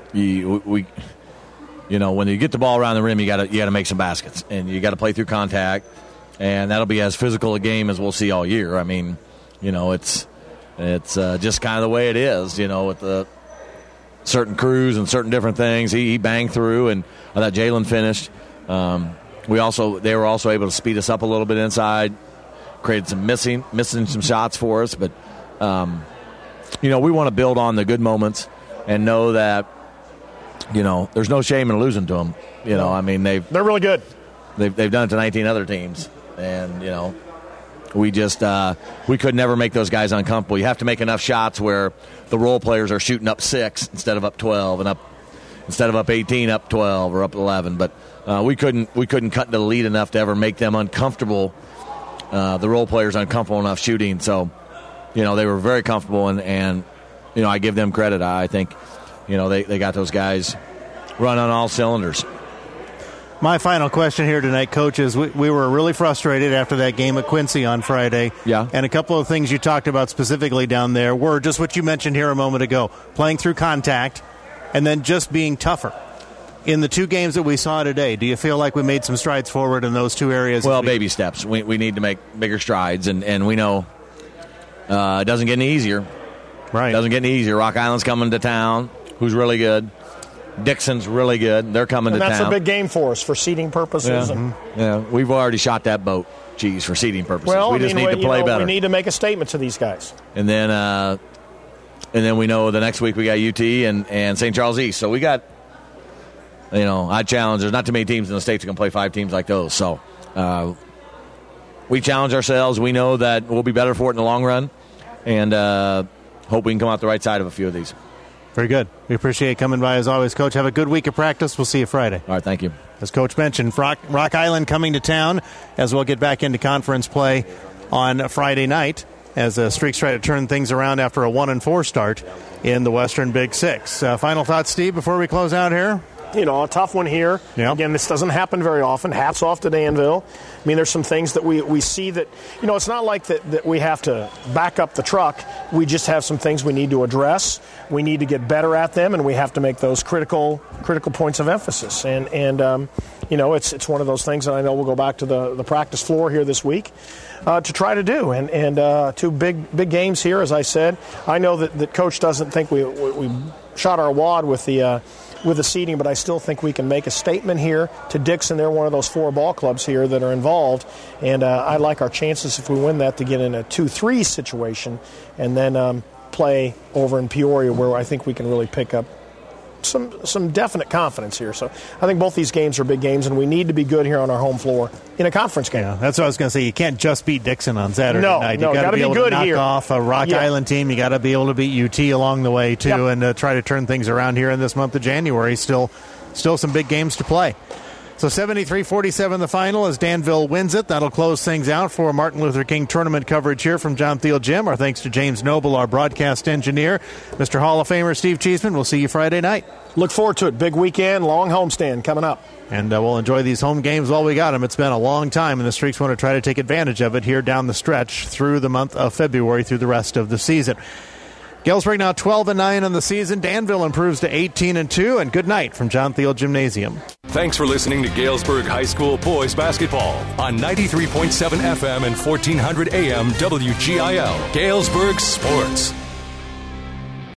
when you get the ball around the rim, you got to make some baskets, and you got to play through contact, and that'll be as physical a game as we'll see all year. I mean, it's just kind of the way it is, with the certain crews and certain different things. He banged through, and I thought Jalen finished. They were also able to speed us up a little bit inside, created some missing some shots for us, but we want to build on the good moments and know that there's no shame in losing to them. They're really good. They've done it to 19 other teams, and we could never make those guys uncomfortable. You have to make enough shots where the role players are shooting up 6 instead of up 12, and instead of up 18, up 12 or up 11. But we couldn't cut into the lead enough to ever make them uncomfortable. The role players uncomfortable enough shooting. So, they were very comfortable, and I give them credit. I think, they got those guys run on all cylinders. My final question here tonight, Coach, is we were really frustrated after that game at Quincy on Friday. Yeah. And a couple of things you talked about specifically down there were just what you mentioned here a moment ago, playing through contact and then just being tougher. In the 2 games that we saw today, do you feel like we made some strides forward in those 2 areas? Well, baby steps. We need to make bigger strides, and we know it doesn't get any easier. Right. It doesn't get any easier. Rock Island's coming to town, who's really good. Dixon's really good. They're coming to town. And that's a big game for us for seeding purposes. Yeah, we've already shot that boat, for seeding purposes. Well, we just need to play better. We need to make a statement to these guys. And then we know the next week we got UT and St. Charles East. So we got, I challenge. There's not too many teams in the States that can play 5 teams like those. So we challenge ourselves. We know that we'll be better for it in the long run, and hope we can come out the right side of a few of these. Very good. We appreciate coming by as always, Coach. Have a good week of practice. We'll see you Friday. All right, thank you. As Coach mentioned, Rock Island coming to town as we'll get back into conference play on Friday night as the Streaks try to turn things around after a 1-4 start in the Western Big Six. Final thoughts, Steve, before we close out here? A tough one here. Yeah. Again, this doesn't happen very often. Hats off to Danville. I mean, there's some things that we see that, it's not like that we have to back up the truck. We just have some things we need to address. We need to get better at them, and we have to make those critical points of emphasis. And it's one of those things that I know we'll go back to the practice floor here this week to try to do. And 2 big games here, as I said. I know that Coach doesn't think we shot our wad with the seeding, but I still think we can make a statement here to Dixon. They're one of those 4 ball clubs here that are involved, and I like our chances if we win that to get in a 2-3 situation and then play over in Peoria, where I think we can really pick up some definite confidence here. So I think both these games are big games, and we need to be good here on our home floor in a conference game. Yeah, that's what I was going to say. You can't just beat Dixon on Saturday night. No, You got to be able good to knock here. off a Rock Island team. You got to be able to beat UT along the way too, and try to turn things around here in this month of January. Still some big games to play. So 73-47 the final as Danville wins it. That'll close things out for Martin Luther King tournament coverage here from John Thiel Gym. Our thanks to James Noble, our broadcast engineer. Mr. Hall of Famer Steve Cheeseman, we'll see you Friday night. Look forward to it. Big weekend, long homestand coming up. And we'll enjoy these home games while we got them. It's been a long time, and the Streaks want to try to take advantage of it here down the stretch through the month of February, through the rest of the season. Galesburg now 12-9 on the season. Danville improves to 18-2. And good night from John Thiel Gymnasium. Thanks for listening to Galesburg High School boys basketball on 93.7 FM and 1400 AM WGIL. Galesburg Sports.